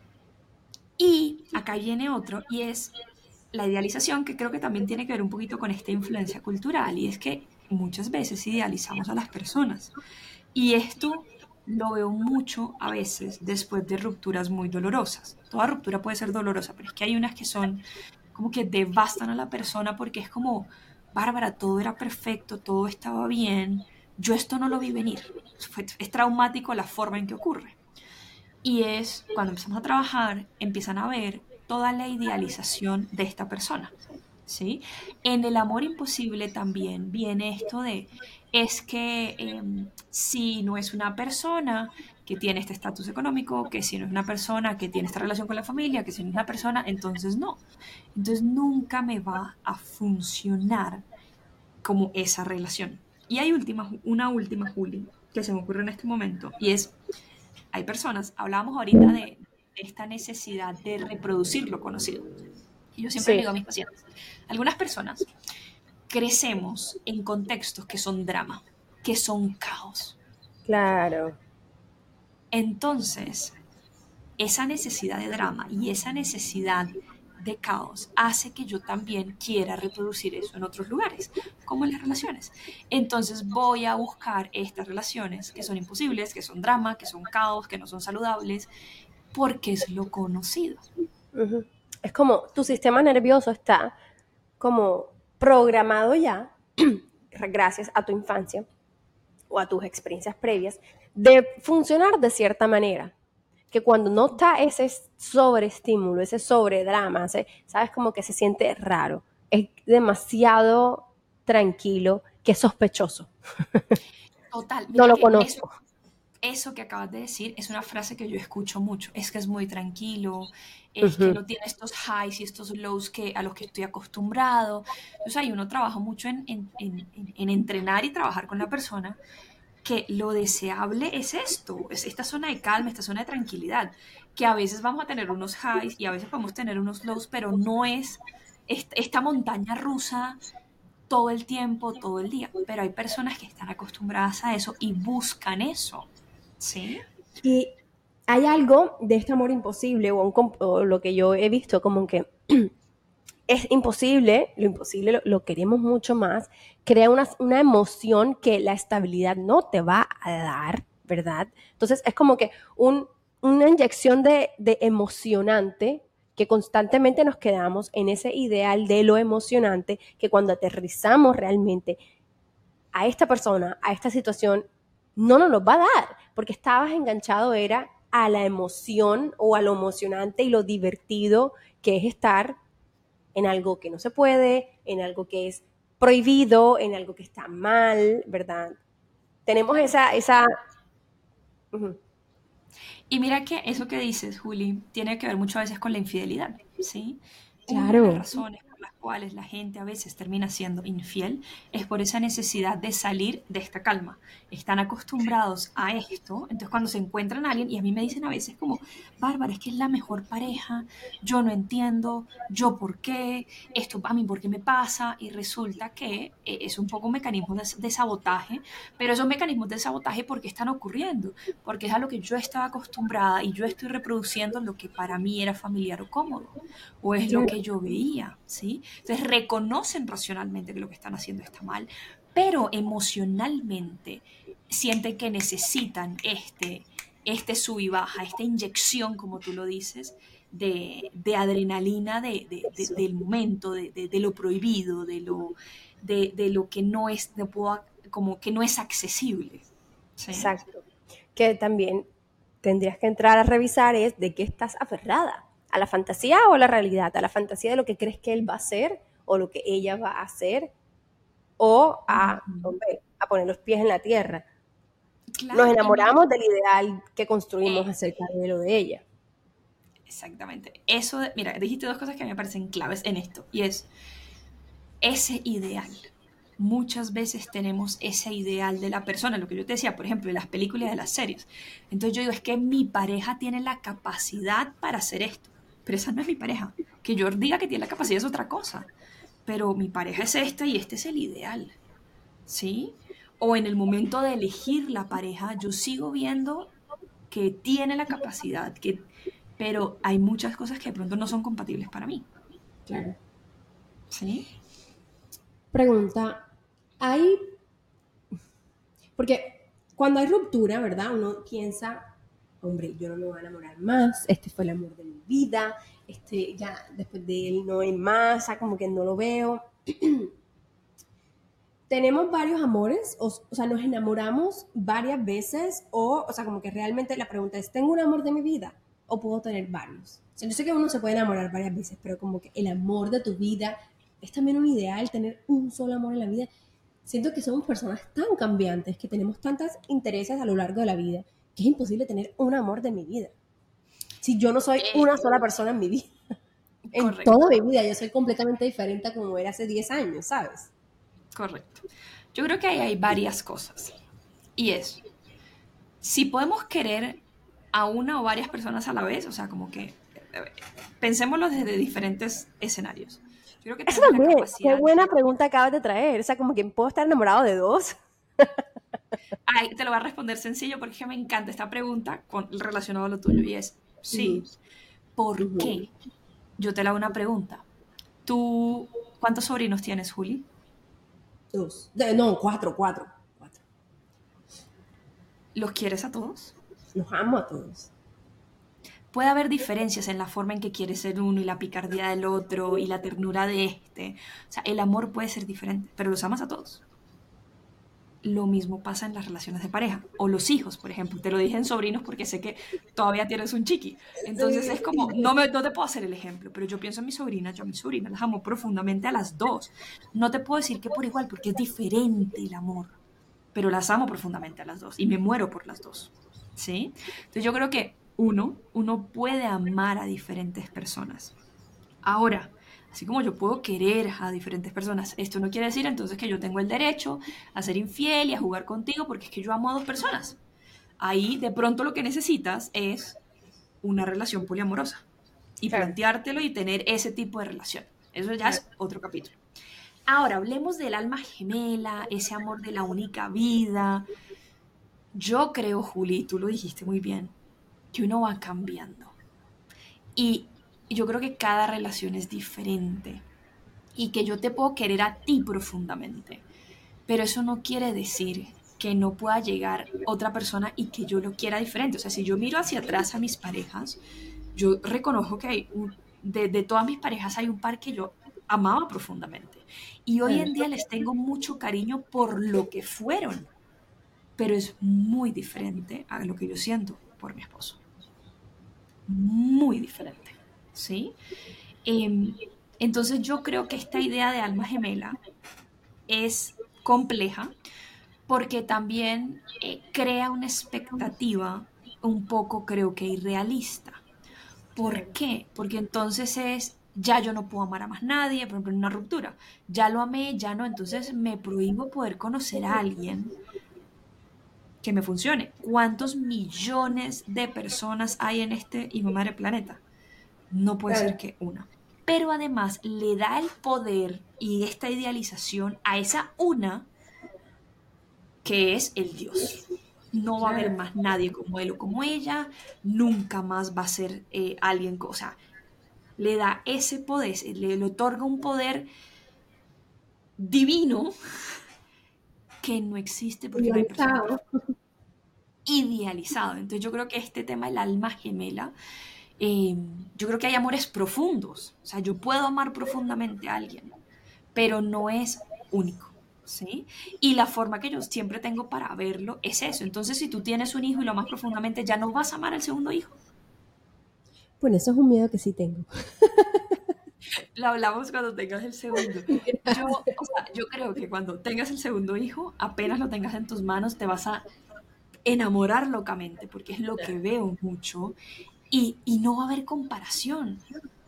Y acá viene otro, y es la idealización, que creo que también tiene que ver un poquito con esta influencia cultural, y es que muchas veces idealizamos a las personas. Y esto lo veo mucho a veces después de rupturas muy dolorosas. Toda ruptura puede ser dolorosa, pero es que hay unas que son como que devastan a la persona porque es como, Bárbara, todo era perfecto, todo estaba bien, yo esto no lo vi venir. Fue- es traumático la forma en que ocurre. Y es cuando empezamos a trabajar, empiezan a ver toda la idealización de esta persona, ¿sí? En el amor imposible también viene esto de, es que eh, si no es una persona que tiene este estatus económico, que si no es una persona que tiene esta relación con la familia, que si no es una persona, entonces no. Entonces nunca me va a funcionar como esa relación. Y hay última, una última, Juli, que se me ocurre en este momento, y es hay personas, hablábamos ahorita de esta necesidad de reproducir lo conocido. Y yo siempre le Sí, digo a mis pacientes, algunas personas crecemos en contextos que son drama, que son caos. claro. Entonces, esa necesidad de drama y esa necesidad de caos hace que yo también quiera reproducir eso en otros lugares, como en las relaciones. Entonces voy a buscar estas relaciones que son imposibles, que son drama, que son caos, que no son saludables, porque es lo conocido. Ujú. Es como tu sistema nervioso está como programado ya, gracias a tu infancia o a tus experiencias previas, de funcionar de cierta manera. Que cuando no está ese sobreestímulo, ese sobredrama, ese, sabes, como que se siente raro, es demasiado tranquilo, que es sospechoso. Total, No mira lo que eso, conozco. eso que acabas de decir es una frase que yo escucho mucho, es que es muy tranquilo, es que Ujú. no tiene estos highs y estos lows que, a los que estoy acostumbrado. Entonces ahí uno trabaja mucho en, en, en, en entrenar y trabajar con la persona, que lo deseable es esto, es esta zona de calma, esta zona de tranquilidad, que a veces vamos a tener unos highs y a veces podemos tener unos lows, pero no es esta, esta montaña rusa todo el tiempo, todo el día, pero hay personas que están acostumbradas a eso y buscan eso, ¿sí? Y hay algo de este amor imposible, o, un comp- o lo que yo he visto, como que es imposible, lo imposible lo, lo queremos mucho más, crea una, una emoción que la estabilidad no te va a dar, ¿verdad? Entonces es como que un, una inyección de, de emocionante que constantemente nos quedamos en ese ideal de lo emocionante, que cuando aterrizamos realmente a esta persona, a esta situación, no nos lo va a dar, porque estabas enganchado era a la emoción o a lo emocionante y lo divertido que es estar en algo que no se puede, en algo que es prohibido, en algo que está mal, ¿verdad? Tenemos Claro. esa, esa, uh-huh. Y mira que eso que dices, Juli, tiene que ver mucho a veces con la infidelidad, ¿sí? Una de las Claro, razones por las cuales la gente a veces termina siendo infiel es por esa necesidad de salir de esta calma. Están acostumbrados a esto, entonces cuando se encuentran a alguien, y a mí me dicen a veces como, Bárbara, es que es la mejor pareja, yo no entiendo, yo por qué, esto a mí por qué me pasa, y resulta que eh, es un poco un mecanismo de, de sabotaje, pero esos mecanismos de sabotaje, ¿por qué están ocurriendo? Porque es a lo que yo estaba acostumbrada y yo estoy reproduciendo lo que para mí era familiar o cómodo, o es lo que yo veía, ¿sí? Entonces reconocen racionalmente que lo que están haciendo está mal, pero emocionalmente sienten que necesitan este, este sub y baja, esta inyección, como tú lo dices, de, de adrenalina de, de, de, del momento, de, de, de, lo prohibido, de lo, de, de lo que no es, no puedo, como que no es accesible. ¿Sí? Exacto. Que también tendrías que entrar a revisar es de qué estás aferrada, a la fantasía o a la realidad, a la fantasía de lo que crees que él va a hacer o lo que ella va a hacer o a, Uh-huh. hombre, a poner los pies en la tierra. Nos Claro, y mira enamoramos que del ideal que construimos acerca eso, de lo de ella. exactamente. Eso, de, mira, dijiste dos cosas que me parecen claves en esto, y es ese ideal. Muchas veces tenemos ese ideal de la persona, lo que yo te decía, por ejemplo, de las películas y de las series. Entonces yo digo, es que mi pareja tiene la capacidad para hacer esto, pero esa no es mi pareja. Que yo diga que tiene la capacidad es otra cosa, pero mi pareja es esta y este es el ideal, ¿sí? O en el momento de elegir la pareja, yo sigo viendo que tiene la capacidad, que, pero hay muchas cosas que de pronto no son compatibles para mí, Claro. ¿sí? Pregunta, hay, porque cuando hay ruptura, ¿verdad? Uno piensa, hombre, yo no me voy a enamorar más, este fue el amor de mi vida, este ya después de él no hay más, o sea, como que no lo veo. Tenemos varios amores, o, o sea, nos enamoramos varias veces, o, o sea, como que realmente la pregunta es, ¿tengo un amor de mi vida o puedo tener varios? O sea, yo sé que uno se puede enamorar varias veces, pero como que el amor de tu vida es también un ideal, tener un solo amor en la vida. Siento que somos personas tan cambiantes, que tenemos tantos intereses a lo largo de la vida, que es imposible tener un amor de mi vida. Si yo no soy Eh, una sola persona en mi vida, en toda correcto. mi vida, yo soy completamente diferente a como era hace diez años, ¿sabes? Correcto. Yo creo que ahí hay varias cosas. Y es, si podemos querer a una o varias personas a la vez, o sea, como que eh, pensémoslo desde diferentes escenarios. Yo creo que Eso tenemos la también, qué capacidad buena de... pregunta acabas de traer. O sea, como que puedo estar enamorado de dos. Ay, te lo voy a responder sencillo porque es que me encanta esta pregunta con, relacionado a lo tuyo y es, Ujú, sí, ¿por ujú. qué? Yo te la hago una pregunta. ¿Tú cuántos sobrinos tienes, Juli? Dos. De- no, cuatro, cuatro. Cuatro. ¿Los quieres a todos? Los amo a todos. Puede haber diferencias en la forma en que quiere ser uno y la picardía del otro y la ternura de este. O sea, el amor puede ser diferente, pero los amas a todos. Lo mismo pasa en las relaciones de pareja o los hijos, por ejemplo. Te lo dije en sobrinos porque sé que todavía tienes un chiqui. Entonces es como, no, me, no te puedo hacer el ejemplo, pero yo pienso en mis sobrinas, yo a mis sobrinas las amo profundamente a las dos. No te puedo decir que por igual, porque es diferente el amor, pero las amo profundamente a las dos y me muero por las dos. ¿Sí? Entonces yo creo que uno, uno puede amar a diferentes personas. Ahora, así como yo puedo querer a diferentes personas, esto no quiere decir entonces que yo tengo el derecho a ser infiel y a jugar contigo porque es que yo amo a dos personas. Ahí de pronto lo que necesitas es una relación poliamorosa y Claro, planteártelo y tener ese tipo de relación. Eso ya claro. es otro capítulo. Ahora, hablemos del alma gemela, ese amor de la única vida. Yo creo, Juli, tú lo dijiste muy bien, que uno va cambiando. Y yo creo que cada relación es diferente y que yo te puedo querer a ti profundamente, pero eso no quiere decir que no pueda llegar otra persona y que yo lo quiera diferente. O sea, si yo miro hacia atrás a mis parejas, yo reconozco que hay un, de, de todas mis parejas hay un par que yo amaba profundamente. Y hoy Claro. en día les tengo mucho cariño por lo que fueron, pero es muy diferente a lo que yo siento por mi esposo. Muy diferente, ¿sí? Eh, entonces yo creo que esta idea de alma gemela es compleja porque también eh, crea una expectativa un poco creo que irrealista. ¿Por Claro. qué? Porque entonces es, ya yo no puedo amar a más nadie, por ejemplo, en una ruptura, ya lo amé, ya no, entonces me prohíbo poder conocer a alguien que me funcione. ¿Cuántos millones de personas hay en este hijo de madre planeta? No puede ser Claro, que una. Pero además le da el poder y esta idealización a esa una que es el Dios. No va a haber claro. más nadie como él o como ella, nunca más va a ser eh, alguien, o sea, le da ese poder, le, le otorga un poder divino que no existe porque no hay persona Idealizado. perfecta, idealizado. Entonces yo creo que este tema del alma gemela, eh, yo creo que hay amores profundos, o sea, yo puedo amar profundamente a alguien, pero no es único, ¿sí? Y la forma que yo siempre tengo para verlo es eso. Entonces, si tú tienes un hijo y lo amas profundamente, ya no vas a amar al segundo hijo. Bueno, eso es un miedo que sí tengo. Lo hablamos cuando tengas el segundo. Yo, o sea, yo creo que cuando tengas el segundo hijo, apenas lo tengas en tus manos, te vas a enamorar locamente, porque es lo que veo mucho, y, y no va a haber comparación,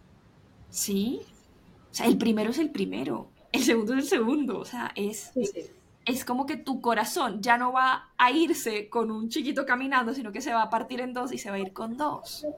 ¿sí? O sea, el primero es el primero, el segundo es el segundo, o sea, es, Sí, sí. es como que tu corazón ya no va a irse con un chiquito caminando, sino que se va a partir en dos y se va a ir con dos,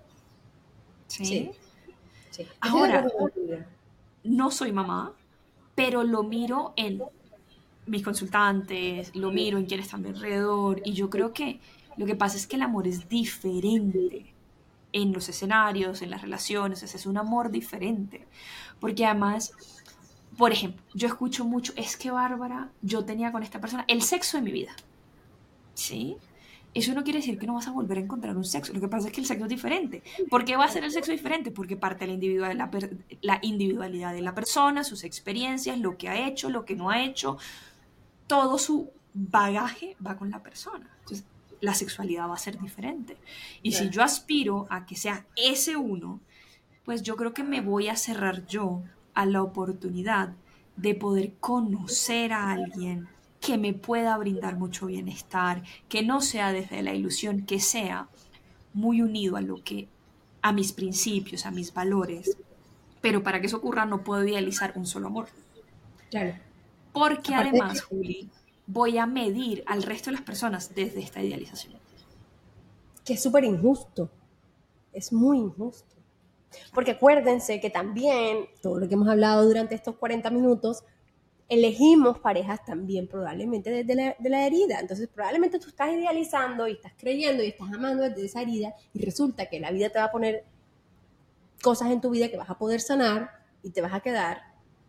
Sí, ¿sí? sí. Estoy de acuerdo Ahora, contigo. no soy mamá, pero lo miro en mis consultantes, lo miro en quienes están a mi alrededor, y yo creo que lo que pasa es que el amor es diferente en los escenarios, en las relaciones, es un amor diferente, porque además, por ejemplo, yo escucho mucho, es que Bárbara, yo tenía con esta persona el sexo de mi vida, ¿sí? Eso no quiere decir que no vas a volver a encontrar un sexo. Lo que pasa es que el sexo es diferente. ¿Por qué va a ser el sexo diferente? Porque parte de la, individual, la, per, la individualidad de la persona, sus experiencias, lo que ha hecho, lo que no ha hecho, todo su bagaje va con la persona. Entonces, la sexualidad va a ser diferente. Y si Claro. yo aspiro a que sea ese uno, pues yo creo que me voy a cerrar yo a la oportunidad de poder conocer a alguien que me pueda brindar mucho bienestar, que no sea desde la ilusión, que sea muy unido a lo que, a mis principios, a mis valores. Pero para que eso ocurra no puedo idealizar un solo amor. Claro. Porque Aparte de además, que, Juli, voy a medir al resto de las personas desde esta idealización. que es súper injusto. Es muy injusto. Porque acuérdense que también, todo lo que hemos hablado durante estos cuarenta minutos, elegimos parejas también probablemente desde la, de la herida. Entonces probablemente tú estás idealizando y estás creyendo y estás amando desde esa herida y resulta que la vida te va a poner cosas en tu vida que vas a poder sanar y te vas a quedar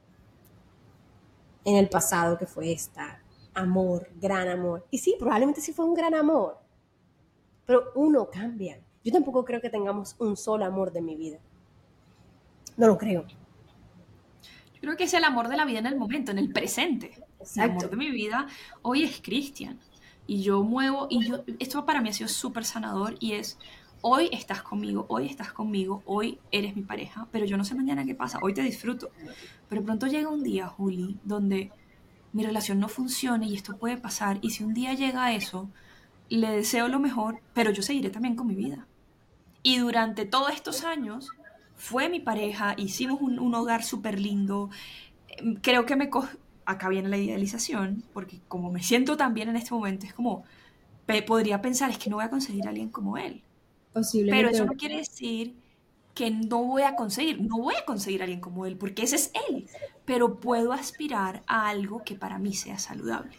en el pasado que fue esta amor, gran amor. Y sí, probablemente sí fue un gran amor, pero uno cambia. Yo tampoco creo que tengamos un solo amor de mi vida. No lo creo. Yo creo que es el amor de la vida en el momento, en el presente. El amor Exacto. de mi vida hoy es Cristian. Y yo muevo, y yo, esto para mí ha sido súper sanador y es, hoy estás conmigo, hoy estás conmigo, hoy eres mi pareja, pero yo no sé mañana qué pasa, hoy te disfruto. Pero pronto llega un día, Juli, donde mi relación no funcione y esto puede pasar, y si un día llega eso, le deseo lo mejor, pero yo seguiré también con mi vida. Y durante todos estos años fue mi pareja, hicimos un, un hogar súper lindo. Em, Creo que me co acá viene la idealización, porque como me siento tan bien en este momento, es como, pe podría pensar, es que no voy a conseguir a alguien como él. Pero Posiblemente eso no. no quiere decir que no voy a conseguir, no voy a conseguir a alguien como él, porque ese es él. Pero puedo aspirar a algo que para mí sea saludable.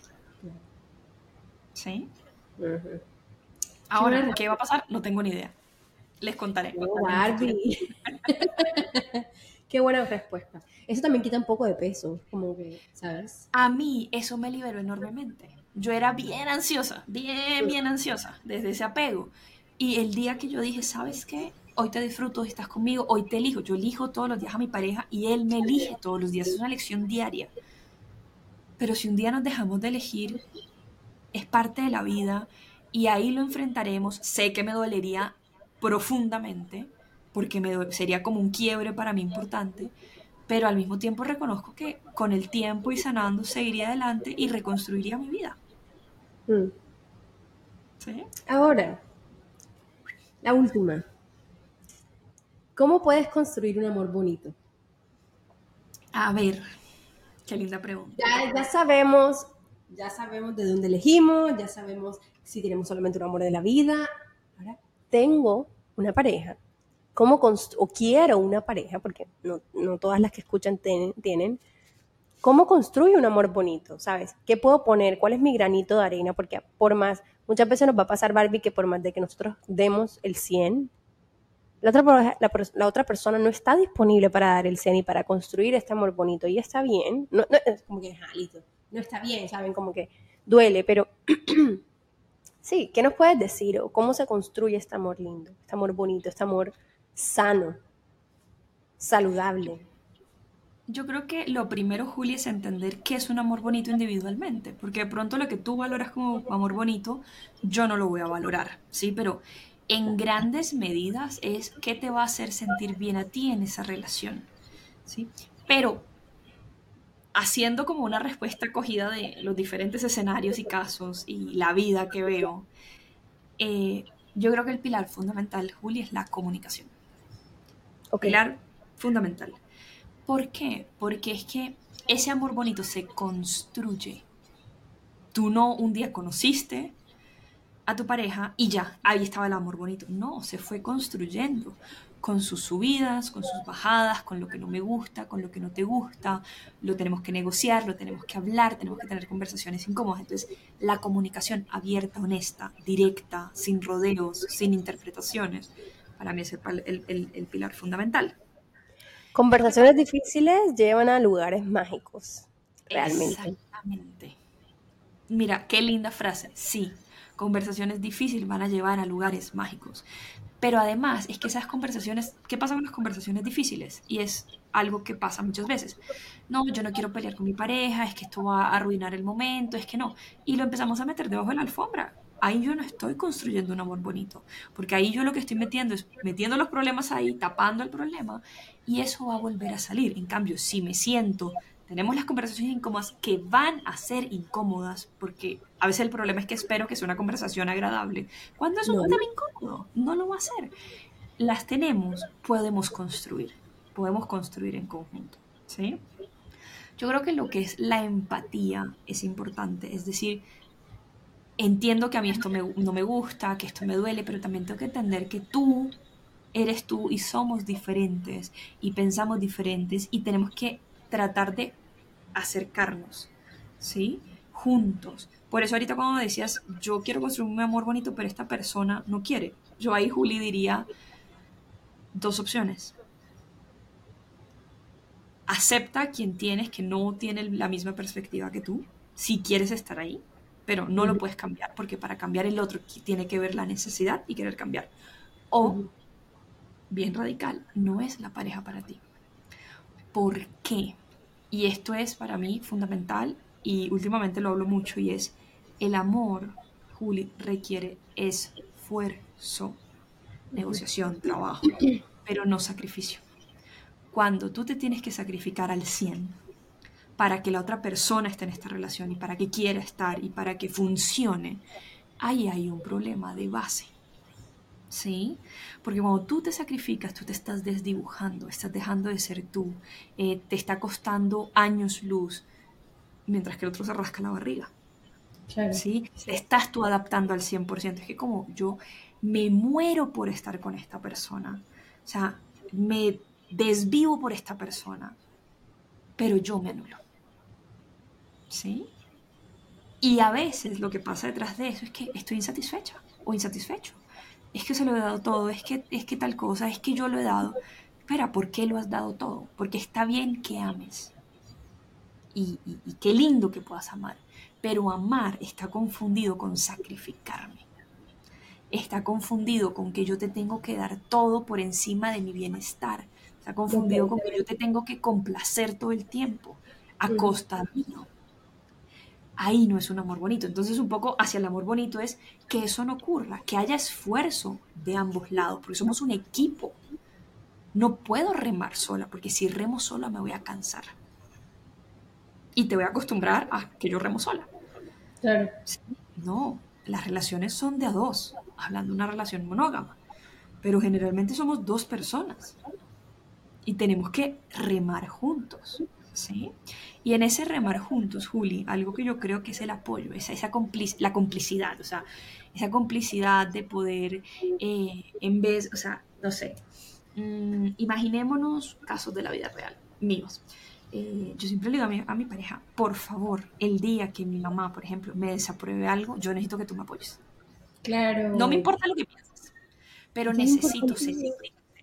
¿Sí? Uh-huh. Qué buena Ahora, ¿qué va a pasar? No tengo ni idea. Les contaré respuesta, en un futuro. Barbie. Qué buena respuesta. Eso también quita un poco de peso, como que, ¿sabes? A mí eso me liberó enormemente. Yo era bien ansiosa, bien, bien ansiosa, desde ese apego. Y el día que yo dije, ¿sabes qué? Hoy te disfruto, estás conmigo, hoy te elijo. Yo elijo todos los días a mi pareja y él me elige todos los días. Es una elección diaria. Pero si un día nos dejamos de elegir, es parte de la vida y ahí lo enfrentaremos. Sé que me dolería profundamente, porque me do- sería como un quiebre para mí importante, pero al mismo tiempo reconozco que con el tiempo y sanando seguiría adelante y reconstruiría mi vida. Mm. ¿Sí? Ahora, la última. ¿Cómo puedes construir un amor bonito? A ver, qué linda pregunta. Ya, ya sabemos, ya sabemos de dónde elegimos, ya sabemos si tenemos solamente un amor de la vida. Ahora tengo una pareja. ¿Cómo constru- o quiero una pareja? Porque no, no todas las que escuchan ten- tienen. ¿Cómo construyo un amor bonito? ¿Sabes? ¿Qué puedo poner? ¿Cuál es mi granito de arena? Porque por más, muchas veces nos va a pasar, Barbie, que por más de que nosotros demos el cien, la otra, la, la otra persona no está disponible para dar el cien y para construir este amor bonito. Y está bien. No, no, es como que, jalito. No está bien, ¿saben? Como que duele, pero sí, ¿qué nos puedes decir? ¿O cómo se construye este amor lindo, este amor bonito, este amor sano, saludable? Yo creo que lo primero, Juli, es entender qué es un amor bonito individualmente, porque de pronto lo que tú valoras como amor bonito, yo no lo voy a valorar, ¿sí? Pero en grandes medidas es qué te va a hacer sentir bien a ti en esa relación, ¿sí? Pero haciendo como una respuesta acogida de los diferentes escenarios y casos y la vida que veo, eh, yo creo que el pilar fundamental, Juli, es la comunicación. Ok. Pilar fundamental. ¿Por qué? Porque es que ese amor bonito se construye. Tú no un día conociste a tu pareja y ya, ahí estaba el amor bonito. No, se fue construyendo con sus subidas, con sus bajadas, con lo que no me gusta, con lo que no te gusta. Lo tenemos que negociar, lo tenemos que hablar, tenemos que tener conversaciones incómodas. Entonces, la comunicación abierta, honesta, directa, sin rodeos, sin interpretaciones, para mí es el, el, el, el pilar fundamental. ¿Qué Conversaciones pasa? difíciles llevan a lugares mágicos, realmente. Exactamente. Mira, qué linda frase. Sí, conversaciones difíciles van a llevar a lugares mágicos. Pero además es que esas conversaciones, ¿qué pasa con las conversaciones difíciles? Y es algo que pasa muchas veces. No, yo no quiero pelear con mi pareja, es que esto va a arruinar el momento, es que no. Y lo empezamos a meter debajo de la alfombra. Ahí yo no estoy construyendo un amor bonito, porque ahí yo lo que estoy metiendo es metiendo los problemas ahí, tapando el problema, y eso va a volver a salir. En cambio, si me siento, tenemos las conversaciones incómodas que van a ser incómodas, porque a veces el problema es que espero que sea una conversación agradable, cuando es un No, tema incómodo, no lo va a hacer. Las tenemos, podemos construir, podemos construir en conjunto, ¿sí? Yo creo que lo que es la empatía es importante, es decir, entiendo que a mí esto me- no me gusta, que esto me duele, pero también tengo que entender que tú eres tú y somos diferentes y pensamos diferentes y tenemos que tratar de acercarnos, ¿sí? Juntos. Por eso ahorita cuando decías, yo quiero construir un amor bonito, pero esta persona no quiere. Yo ahí, Juli, diría dos opciones. Acepta a quien tienes que no tiene la misma perspectiva que tú, si quieres estar ahí, pero no lo ujú, puedes cambiar, porque para cambiar el otro tiene que ver la necesidad y querer cambiar. O, ujú. bien radical, no es la pareja para ti. ¿Por qué? Y esto es para mí fundamental y últimamente lo hablo mucho y es el amor, Juli, requiere esfuerzo, negociación, trabajo, pero no sacrificio. Cuando tú te tienes que sacrificar al cien para que la otra persona esté en esta relación y para que quiera estar y para que funcione, ahí hay un problema de base. ¿Sí? Porque cuando tú te sacrificas, tú te estás desdibujando, estás dejando de ser tú, eh, te está costando años luz, mientras que el otro se rasca la barriga, Claro. ¿sí? Te estás tú adaptando al cien por ciento. Es que como yo me muero por estar con esta persona, o sea, me desvivo por esta persona, pero yo me anulo, ¿sí? Y a veces lo que pasa detrás de eso es que estoy insatisfecha o insatisfecho. Es que se lo he dado todo, es que, es que tal cosa, es que yo lo he dado. Espera, ¿por qué lo has dado todo? Porque está bien que ames. Y, y, y qué lindo que puedas amar. Pero amar está confundido con sacrificarme. Está confundido con que yo te tengo que dar todo por encima de mi bienestar. Está confundido con que yo te tengo que complacer todo el tiempo a Ujú. costa mío. Ahí no es un amor bonito. Entonces, un poco hacia el amor bonito es que eso no ocurra, que haya esfuerzo de ambos lados, porque somos un equipo. No puedo remar sola, porque si remo sola me voy a cansar. Y te voy a acostumbrar a que yo remo sola. Claro. ¿Sí? No, las relaciones son de a dos, hablando de una relación monógama, pero generalmente somos dos personas y tenemos que remar juntos. ¿sí? Y en ese remar juntos, Juli, algo que yo creo que es el apoyo, esa, esa complic la complicidad, o sea, esa complicidad de poder, eh, en vez, o sea, no sé, mmm, imaginémonos casos de la vida real, míos. Eh, yo siempre le digo a mi, a mi pareja, por favor, el día que mi mamá, por ejemplo, me desapruebe algo, yo necesito que tú me apoyes. No me Claro, importa lo que pienses, pero eso es necesito ser importantísimo.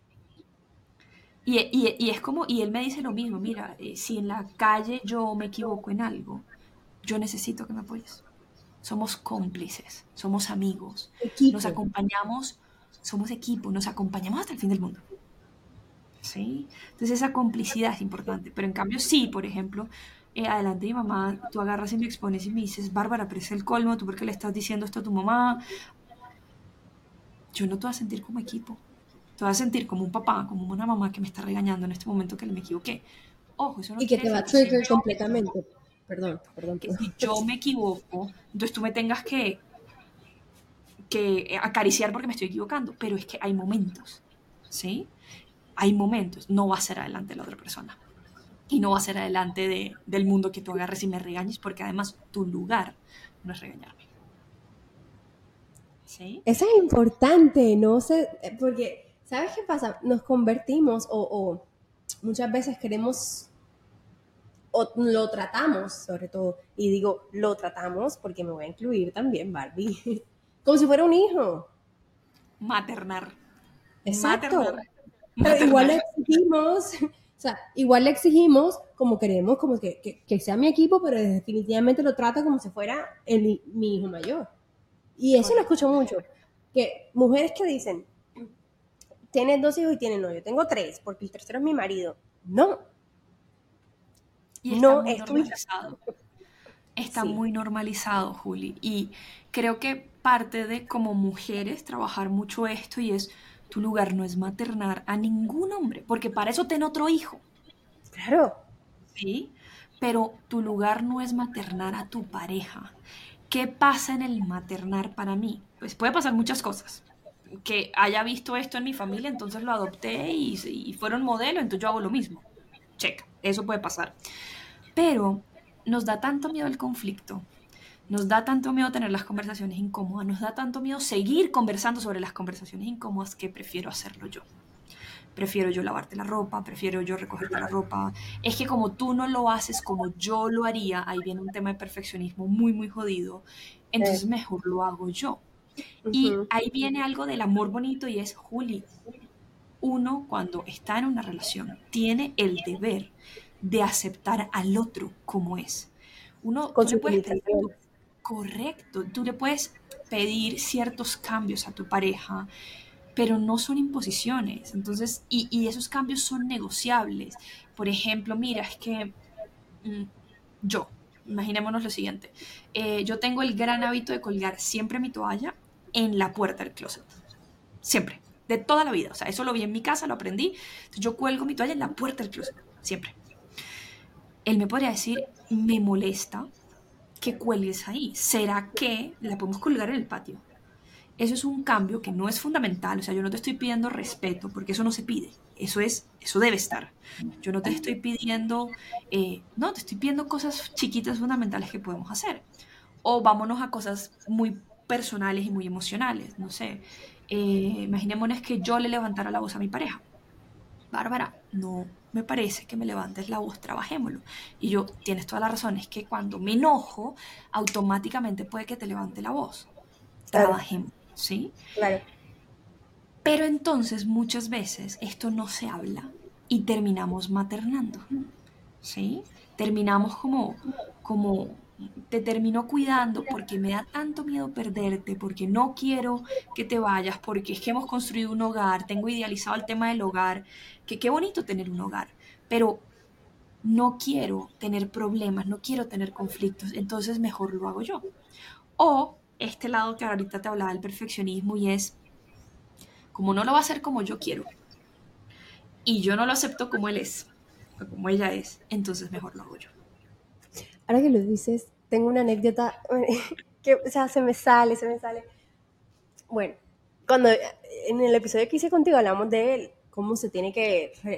y, y- y es como, y él me dice lo mismo, mira, eh, si en la calle yo me equivoco en algo, yo necesito que me apoyes. Somos cómplices, somos amigos, nos Equipo. acompañamos, somos equipo, nos acompañamos hasta el fin del mundo. ¿Sí? Entonces esa complicidad es importante, pero en cambio sí, por ejemplo, eh, adelante mi mamá, tú agarras y me expones y me dices, Bárbara, pero es el colmo, tú por qué le estás diciendo esto a tu mamá, yo no te voy a sentir como equipo, te voy a sentir como un papá, como una mamá que me está regañando en este momento que le me equivoqué. Ojo, eso no Y que quiere te va decir a que si trigger yo me completamente. equivoco, Perdón, perdón, que perdón. si yo me equivoco, entonces tú me tengas que, que acariciar porque me estoy equivocando. Pero es que hay momentos, ¿sí? Hay momentos. No va a ser adelante de la otra persona. Y no va a ser adelante de, del mundo que tú agarres y me regañes, porque además tu lugar no es regañarme. ¿Sí? Eso es importante, no sé, porque, ¿sabes qué pasa? Nos convertimos o, o muchas veces queremos, o lo tratamos, sobre todo, y digo, lo tratamos porque me voy a incluir también, Barbie, como si fuera un hijo. Maternar. Maternar. Exacto. Pero igual Maternar. le exigimos, o sea, igual le exigimos como queremos, como que, que, que sea mi equipo, pero definitivamente lo trata como si fuera el, mi hijo mayor. Y eso lo Correcto. escucho mucho, que mujeres que dicen, tienes dos hijos y tienes no, yo tengo tres, porque el tercero es mi marido. No, Y está no muy es tu hija. normalizado. Está Sí, muy normalizado, Juli. Y creo que parte de como mujeres trabajar mucho esto y es tu lugar no es maternar a ningún hombre, porque para eso ten otro hijo, claro, ¿sí? Pero tu lugar no es maternar a tu pareja. ¿Qué pasa en el maternar para mí? Pues puede pasar muchas cosas. Que haya visto esto en mi familia, entonces lo adopté y, y fueron modelo, entonces yo hago lo mismo. Checa, eso puede pasar. Pero nos da tanto miedo el conflicto, nos da tanto miedo tener las conversaciones incómodas, nos da tanto miedo seguir conversando sobre las conversaciones incómodas que prefiero hacerlo yo. Prefiero yo lavarte la ropa, prefiero yo recogerte la ropa. Es que como tú no lo haces como yo lo haría, ahí viene un tema de perfeccionismo muy, muy jodido, eh, entonces mejor lo hago yo. Y ujú, ahí viene algo del amor bonito y es, Juli, uno cuando está en una relación tiene el deber de aceptar al otro como es. Uno, con tú le sus puedes pedir limitaciones. correcto, tú le puedes pedir ciertos cambios a tu pareja, pero no son imposiciones. Entonces, y, y esos cambios son negociables. Por ejemplo, mira, es que mm, yo, imaginémonos lo siguiente, eh, yo tengo el gran hábito de colgar siempre mi toalla en la puerta del closet. Siempre, de toda la vida. O sea, eso lo vi en mi casa, lo aprendí. Entonces, yo cuelgo mi toalla en la puerta del closet, siempre. Él me podría decir, me molesta que cuelgues ahí. ¿Será que la podemos colgar en el patio? Eso es un cambio que no es fundamental, o sea, yo no te estoy pidiendo respeto, porque eso no se pide, eso es, eso debe estar. Yo no te estoy pidiendo, eh, no, te estoy pidiendo cosas chiquitas fundamentales que podemos hacer. O vámonos a cosas muy personales y muy emocionales, no sé. Eh, imaginémonos que yo le levantara la voz a mi pareja. Bárbara, no me parece que me levantes la voz, trabajémoslo. Y yo, tienes toda la razón, es que cuando me enojo, automáticamente puede que te levante la voz. Claro, Trabajemos, ¿sí? claro. Pero entonces muchas veces esto no se habla y terminamos maternando, ¿sí? Terminamos como, como, te termino cuidando porque me da tanto miedo perderte, porque no quiero que te vayas, porque es que hemos construido un hogar, tengo idealizado el tema del hogar, que qué bonito tener un hogar, pero no quiero tener problemas, no quiero tener conflictos, entonces mejor lo hago yo. O este lado que ahorita te hablaba del perfeccionismo y es, como no lo va a hacer como yo quiero, y yo no lo acepto como él es, o como ella es, entonces mejor lo hago yo. Ahora que lo dices, tengo una anécdota que, o sea, se me sale, se me sale. Bueno, cuando en el episodio que hice contigo hablamos de él, cómo se tiene que re-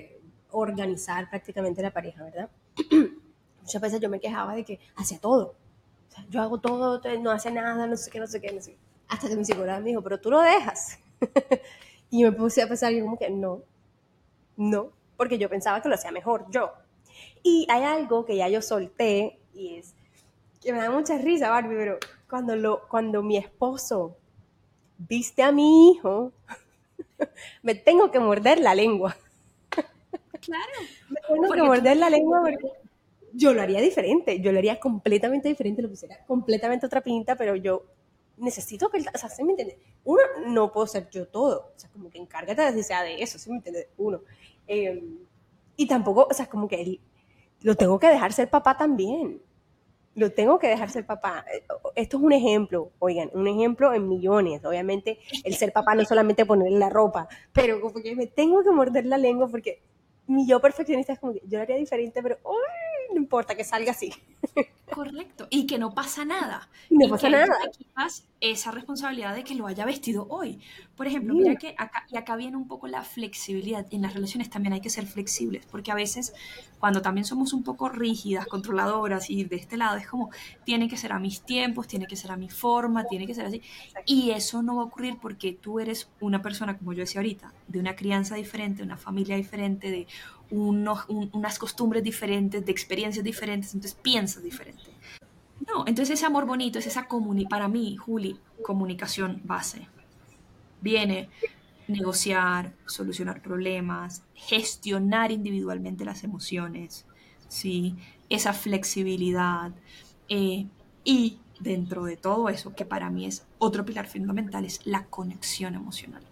organizar prácticamente la pareja, ¿verdad? Muchas veces yo me quejaba de que hacía todo. O sea, yo hago todo, no hace nada, no sé qué, no sé qué, no sé qué. Hasta que mi psicóloga me dijo, pero tú lo dejas. Y me puse a pensar, yo como que no, no, porque yo pensaba que lo hacía mejor yo. Y hay algo que ya yo solté y es que me da mucha risa, Barbie, pero cuando, lo, cuando mi esposo viste a mi hijo, me tengo que morder la lengua. Claro, Me tengo que porque tú lo morder la harías lengua igual. porque yo lo haría diferente, yo lo haría completamente diferente, lo pusiera completamente otra pinta, pero yo necesito que él, o sea, ¿sí me entiendes? Uno, no puedo ser yo todo, o sea, como que encárgate de si sea de eso, ¿sí me entiendes? Uno. Eh, y tampoco, o sea, como que él, lo tengo que dejar ser papá también, lo tengo que dejar ser papá. Esto es un ejemplo, oigan, un ejemplo en millones. Obviamente, Es el que, ser papá no es solamente ponerle la ropa, pero como que me tengo que morder la lengua porque mi yo perfeccionista es como que yo lo haría diferente, pero uy, no importa que salga así. correcto, y que no pasa nada, Y no y pasa que tú nada. te quitas esa responsabilidad de que lo haya vestido hoy. Por ejemplo, Sí, mira que acá, y acá viene un poco la flexibilidad. En las relaciones también hay que ser flexibles, porque a veces cuando también somos un poco rígidas, controladoras, y de este lado es como, tiene que ser a mis tiempos, tiene que ser a mi forma, tiene que ser así, y eso no va a ocurrir porque tú eres una persona, como yo decía ahorita, de una crianza diferente, una familia diferente, de unos, un, unas costumbres diferentes, de experiencias diferentes, entonces piensas diferente. No, entonces ese amor bonito es esa comunicación, para mí, Juli, comunicación base. Viene negociar, solucionar problemas, gestionar individualmente las emociones, ¿sí? Esa flexibilidad. eh, y dentro de todo eso, que para mí es otro pilar fundamental, es la conexión emocional.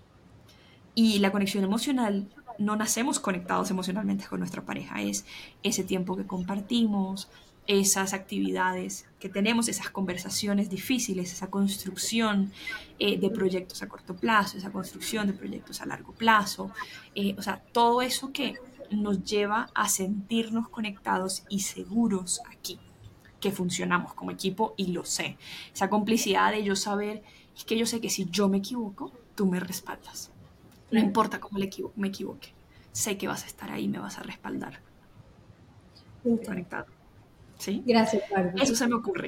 Y la conexión emocional, no nacemos conectados emocionalmente con nuestra pareja, es ese tiempo que compartimos, esas actividades que tenemos, esas conversaciones difíciles, esa construcción eh, de proyectos a corto plazo, esa construcción de proyectos a largo plazo, eh, o sea, todo eso que nos lleva a sentirnos conectados y seguros aquí, que funcionamos como equipo y lo sé. Esa complicidad de yo saber, es que yo sé que si yo me equivoco, tú me respaldas. No claro. importa cómo le equivo me equivoque. Sé que vas a estar ahí, me vas a respaldar. Me Estoy encanta. conectado. ¿Sí? Gracias, Barbie. Eso se me ocurre.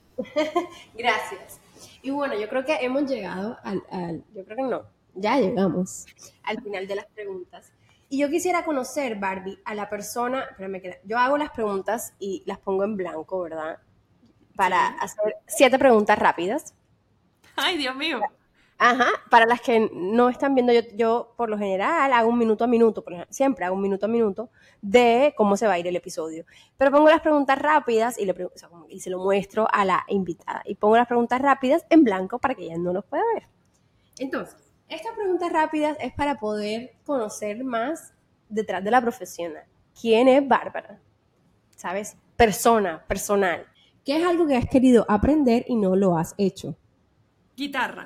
Gracias. Y bueno, yo creo que hemos llegado al, al, yo creo que no, ya llegamos al final de las preguntas. Y yo quisiera conocer, Barbie, a la persona, espérame que yo hago las preguntas y las pongo en blanco, ¿verdad? Para Sí. hacer siete preguntas rápidas. Ay, Dios mío. Ajá, para las que no están viendo, yo, yo por lo general hago un minuto a minuto, por ejemplo, siempre hago un minuto a minuto de cómo se va a ir el episodio. Pero pongo las preguntas rápidas y, le pre- o sea, como- y se lo muestro a la invitada. Y pongo las preguntas rápidas en blanco para que ella no los pueda ver. Entonces, estas preguntas rápidas es para poder conocer más detrás de la profesional. ¿Quién es Bárbara? ¿Sabes? Persona, personal. ¿Qué es algo que has querido aprender y no lo has hecho? Guitarra.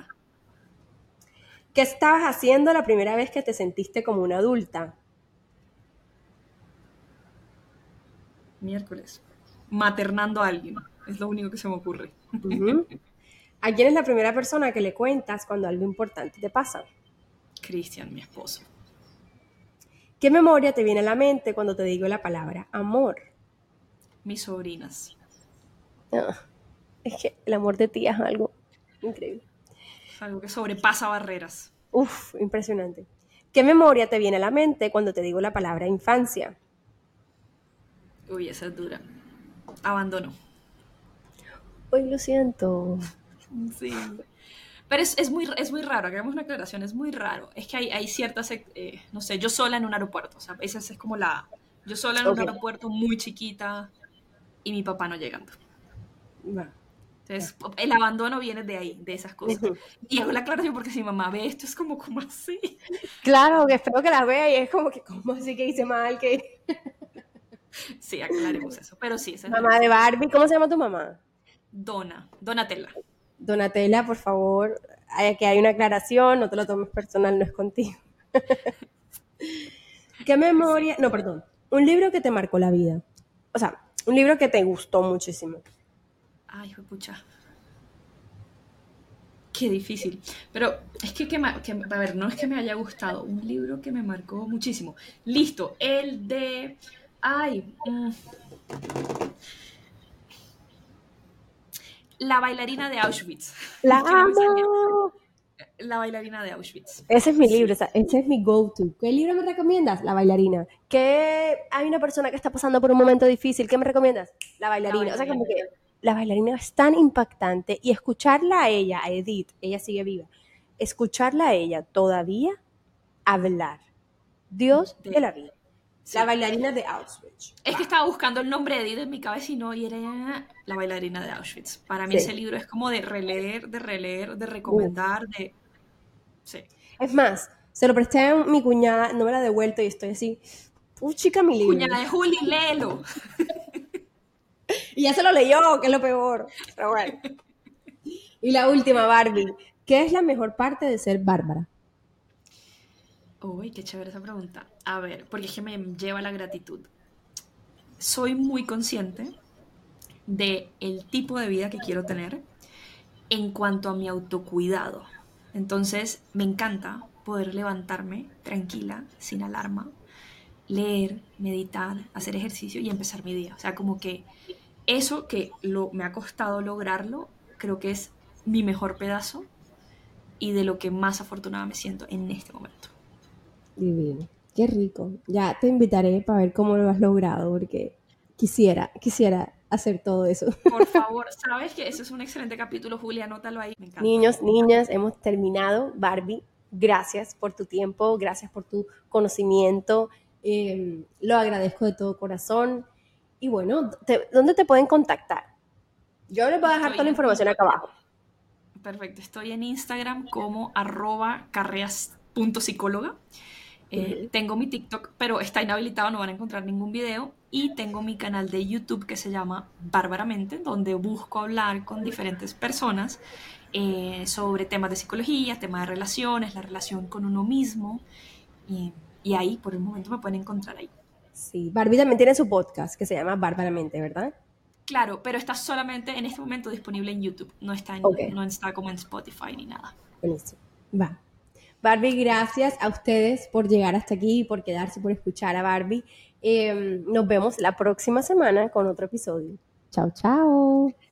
¿Qué estabas haciendo la primera vez que te sentiste como una adulta? Miércoles. Maternando a alguien. Es lo único que se me ocurre. Uh-huh. ¿A quién es la primera persona que le cuentas cuando algo importante te pasa? Cristian, mi esposo. ¿Qué memoria te viene a la mente cuando te digo la palabra amor? Mis sobrinas. Ah, es que el amor de tía es algo increíble. Es algo que sobrepasa barreras. Uf, impresionante. ¿Qué memoria te viene a la mente cuando te digo la palabra infancia? Uy, esa es dura. Abandono. Hoy lo siento. Sí. Pero es, es, muy, es muy raro, hagamos una aclaración, es muy raro. Es que hay, hay ciertas, eh, no sé, yo sola en un aeropuerto, o sea, esa es como la, yo sola en un Ok, aeropuerto muy chiquita y mi papá no llegando. va. Entonces, el abandono viene de ahí, de esas cosas. Ujú. Y hago la aclaración porque si mi mamá ve esto es como, como así. Claro, que espero que la vea y es como que, ¿cómo así que hice mal? Que Sí, aclaremos eso. Pero sí, esa es la mamá de historia. Barbie, ¿cómo se llama tu mamá? Dona, Donatella. Donatella, por favor, que hay una aclaración, no te lo tomes personal, no es contigo. ¿Qué Sí. memoria? No, perdón. Un libro que te marcó la vida. O sea, un libro que te gustó muchísimo. Ay, pucha. Qué difícil. Pero es que, que, ma- que- a ver, no es que me haya gustado. Un libro que me marcó muchísimo. Listo, el de... Ay, mm, La bailarina de Auschwitz. La Es que no me salía. amo. La bailarina de Auschwitz. Ese es mi libro, o Sí. sea, ese es mi go-to. ¿Qué libro me recomiendas? La bailarina. ¿Qué hay una persona que está pasando por un momento difícil? ¿Qué me recomiendas? La La bailarina. O sea, como bailarina. que la bailarina es tan impactante y escucharla a ella, a Edith, ella sigue viva, escucharla a ella todavía hablar. Dios de De, la vida. La sí. bailarina de Auschwitz. Es que Va. estaba buscando el nombre de Edith en mi cabeza y no, y era La bailarina de Auschwitz. Para mí ese Sí. libro es como de releer, de releer, de Uf. recomendar, de... Sí. Es más, se lo presté a mi cuñada, no me la ha devuelto y estoy así, chica mi libro. Cuñada de Juli, léelo. Y ya se lo leyó, que es lo peor. Pero bueno. Y la última, Barbie. ¿Qué es la mejor parte de ser Bárbara? Uy, qué chévere esa pregunta. A ver, porque es que me lleva a la gratitud. Soy muy consciente de el tipo de vida que quiero tener en cuanto a mi autocuidado. Entonces, me encanta poder levantarme tranquila, sin alarma, leer, meditar, hacer ejercicio y empezar mi día. O sea, como que eso que lo, me ha costado lograrlo, creo que es mi mejor pedazo y de lo que más afortunada me siento en este momento. Divino. Qué rico. Ya te invitaré para ver cómo lo has logrado, porque quisiera, quisiera hacer todo eso. Por favor, sabes que ese es un excelente capítulo, Julia, anótalo ahí, me encanta. Niños, niñas, hemos terminado. Barbie, gracias por tu tiempo, gracias por tu conocimiento. Eh, lo agradezco de todo corazón. Y bueno, te- ¿dónde te pueden contactar? Yo les voy a dejar toda Estoy la en, información acá abajo. perfecto, estoy en Instagram como arroba carreas.psicóloga. Eh, Ujú. tengo mi TikTok, pero está inhabilitado, no van a encontrar ningún video. Y tengo mi canal de YouTube que se llama Bárbaramente, donde busco hablar con diferentes personas eh, sobre temas de psicología, temas de relaciones, la relación con uno mismo. Y, y ahí, por el momento, me pueden encontrar ahí. Sí, Barbie también tiene su podcast que se llama Bárbaramente, ¿verdad? Claro, pero está solamente en este momento disponible en YouTube. No está, Ok, en, no está como en Spotify ni nada. buenísimo. Va. Barbie, gracias a ustedes por llegar hasta aquí, por quedarse, por escuchar a Barbie. Eh, nos vemos la próxima semana con otro episodio. Chao, chao.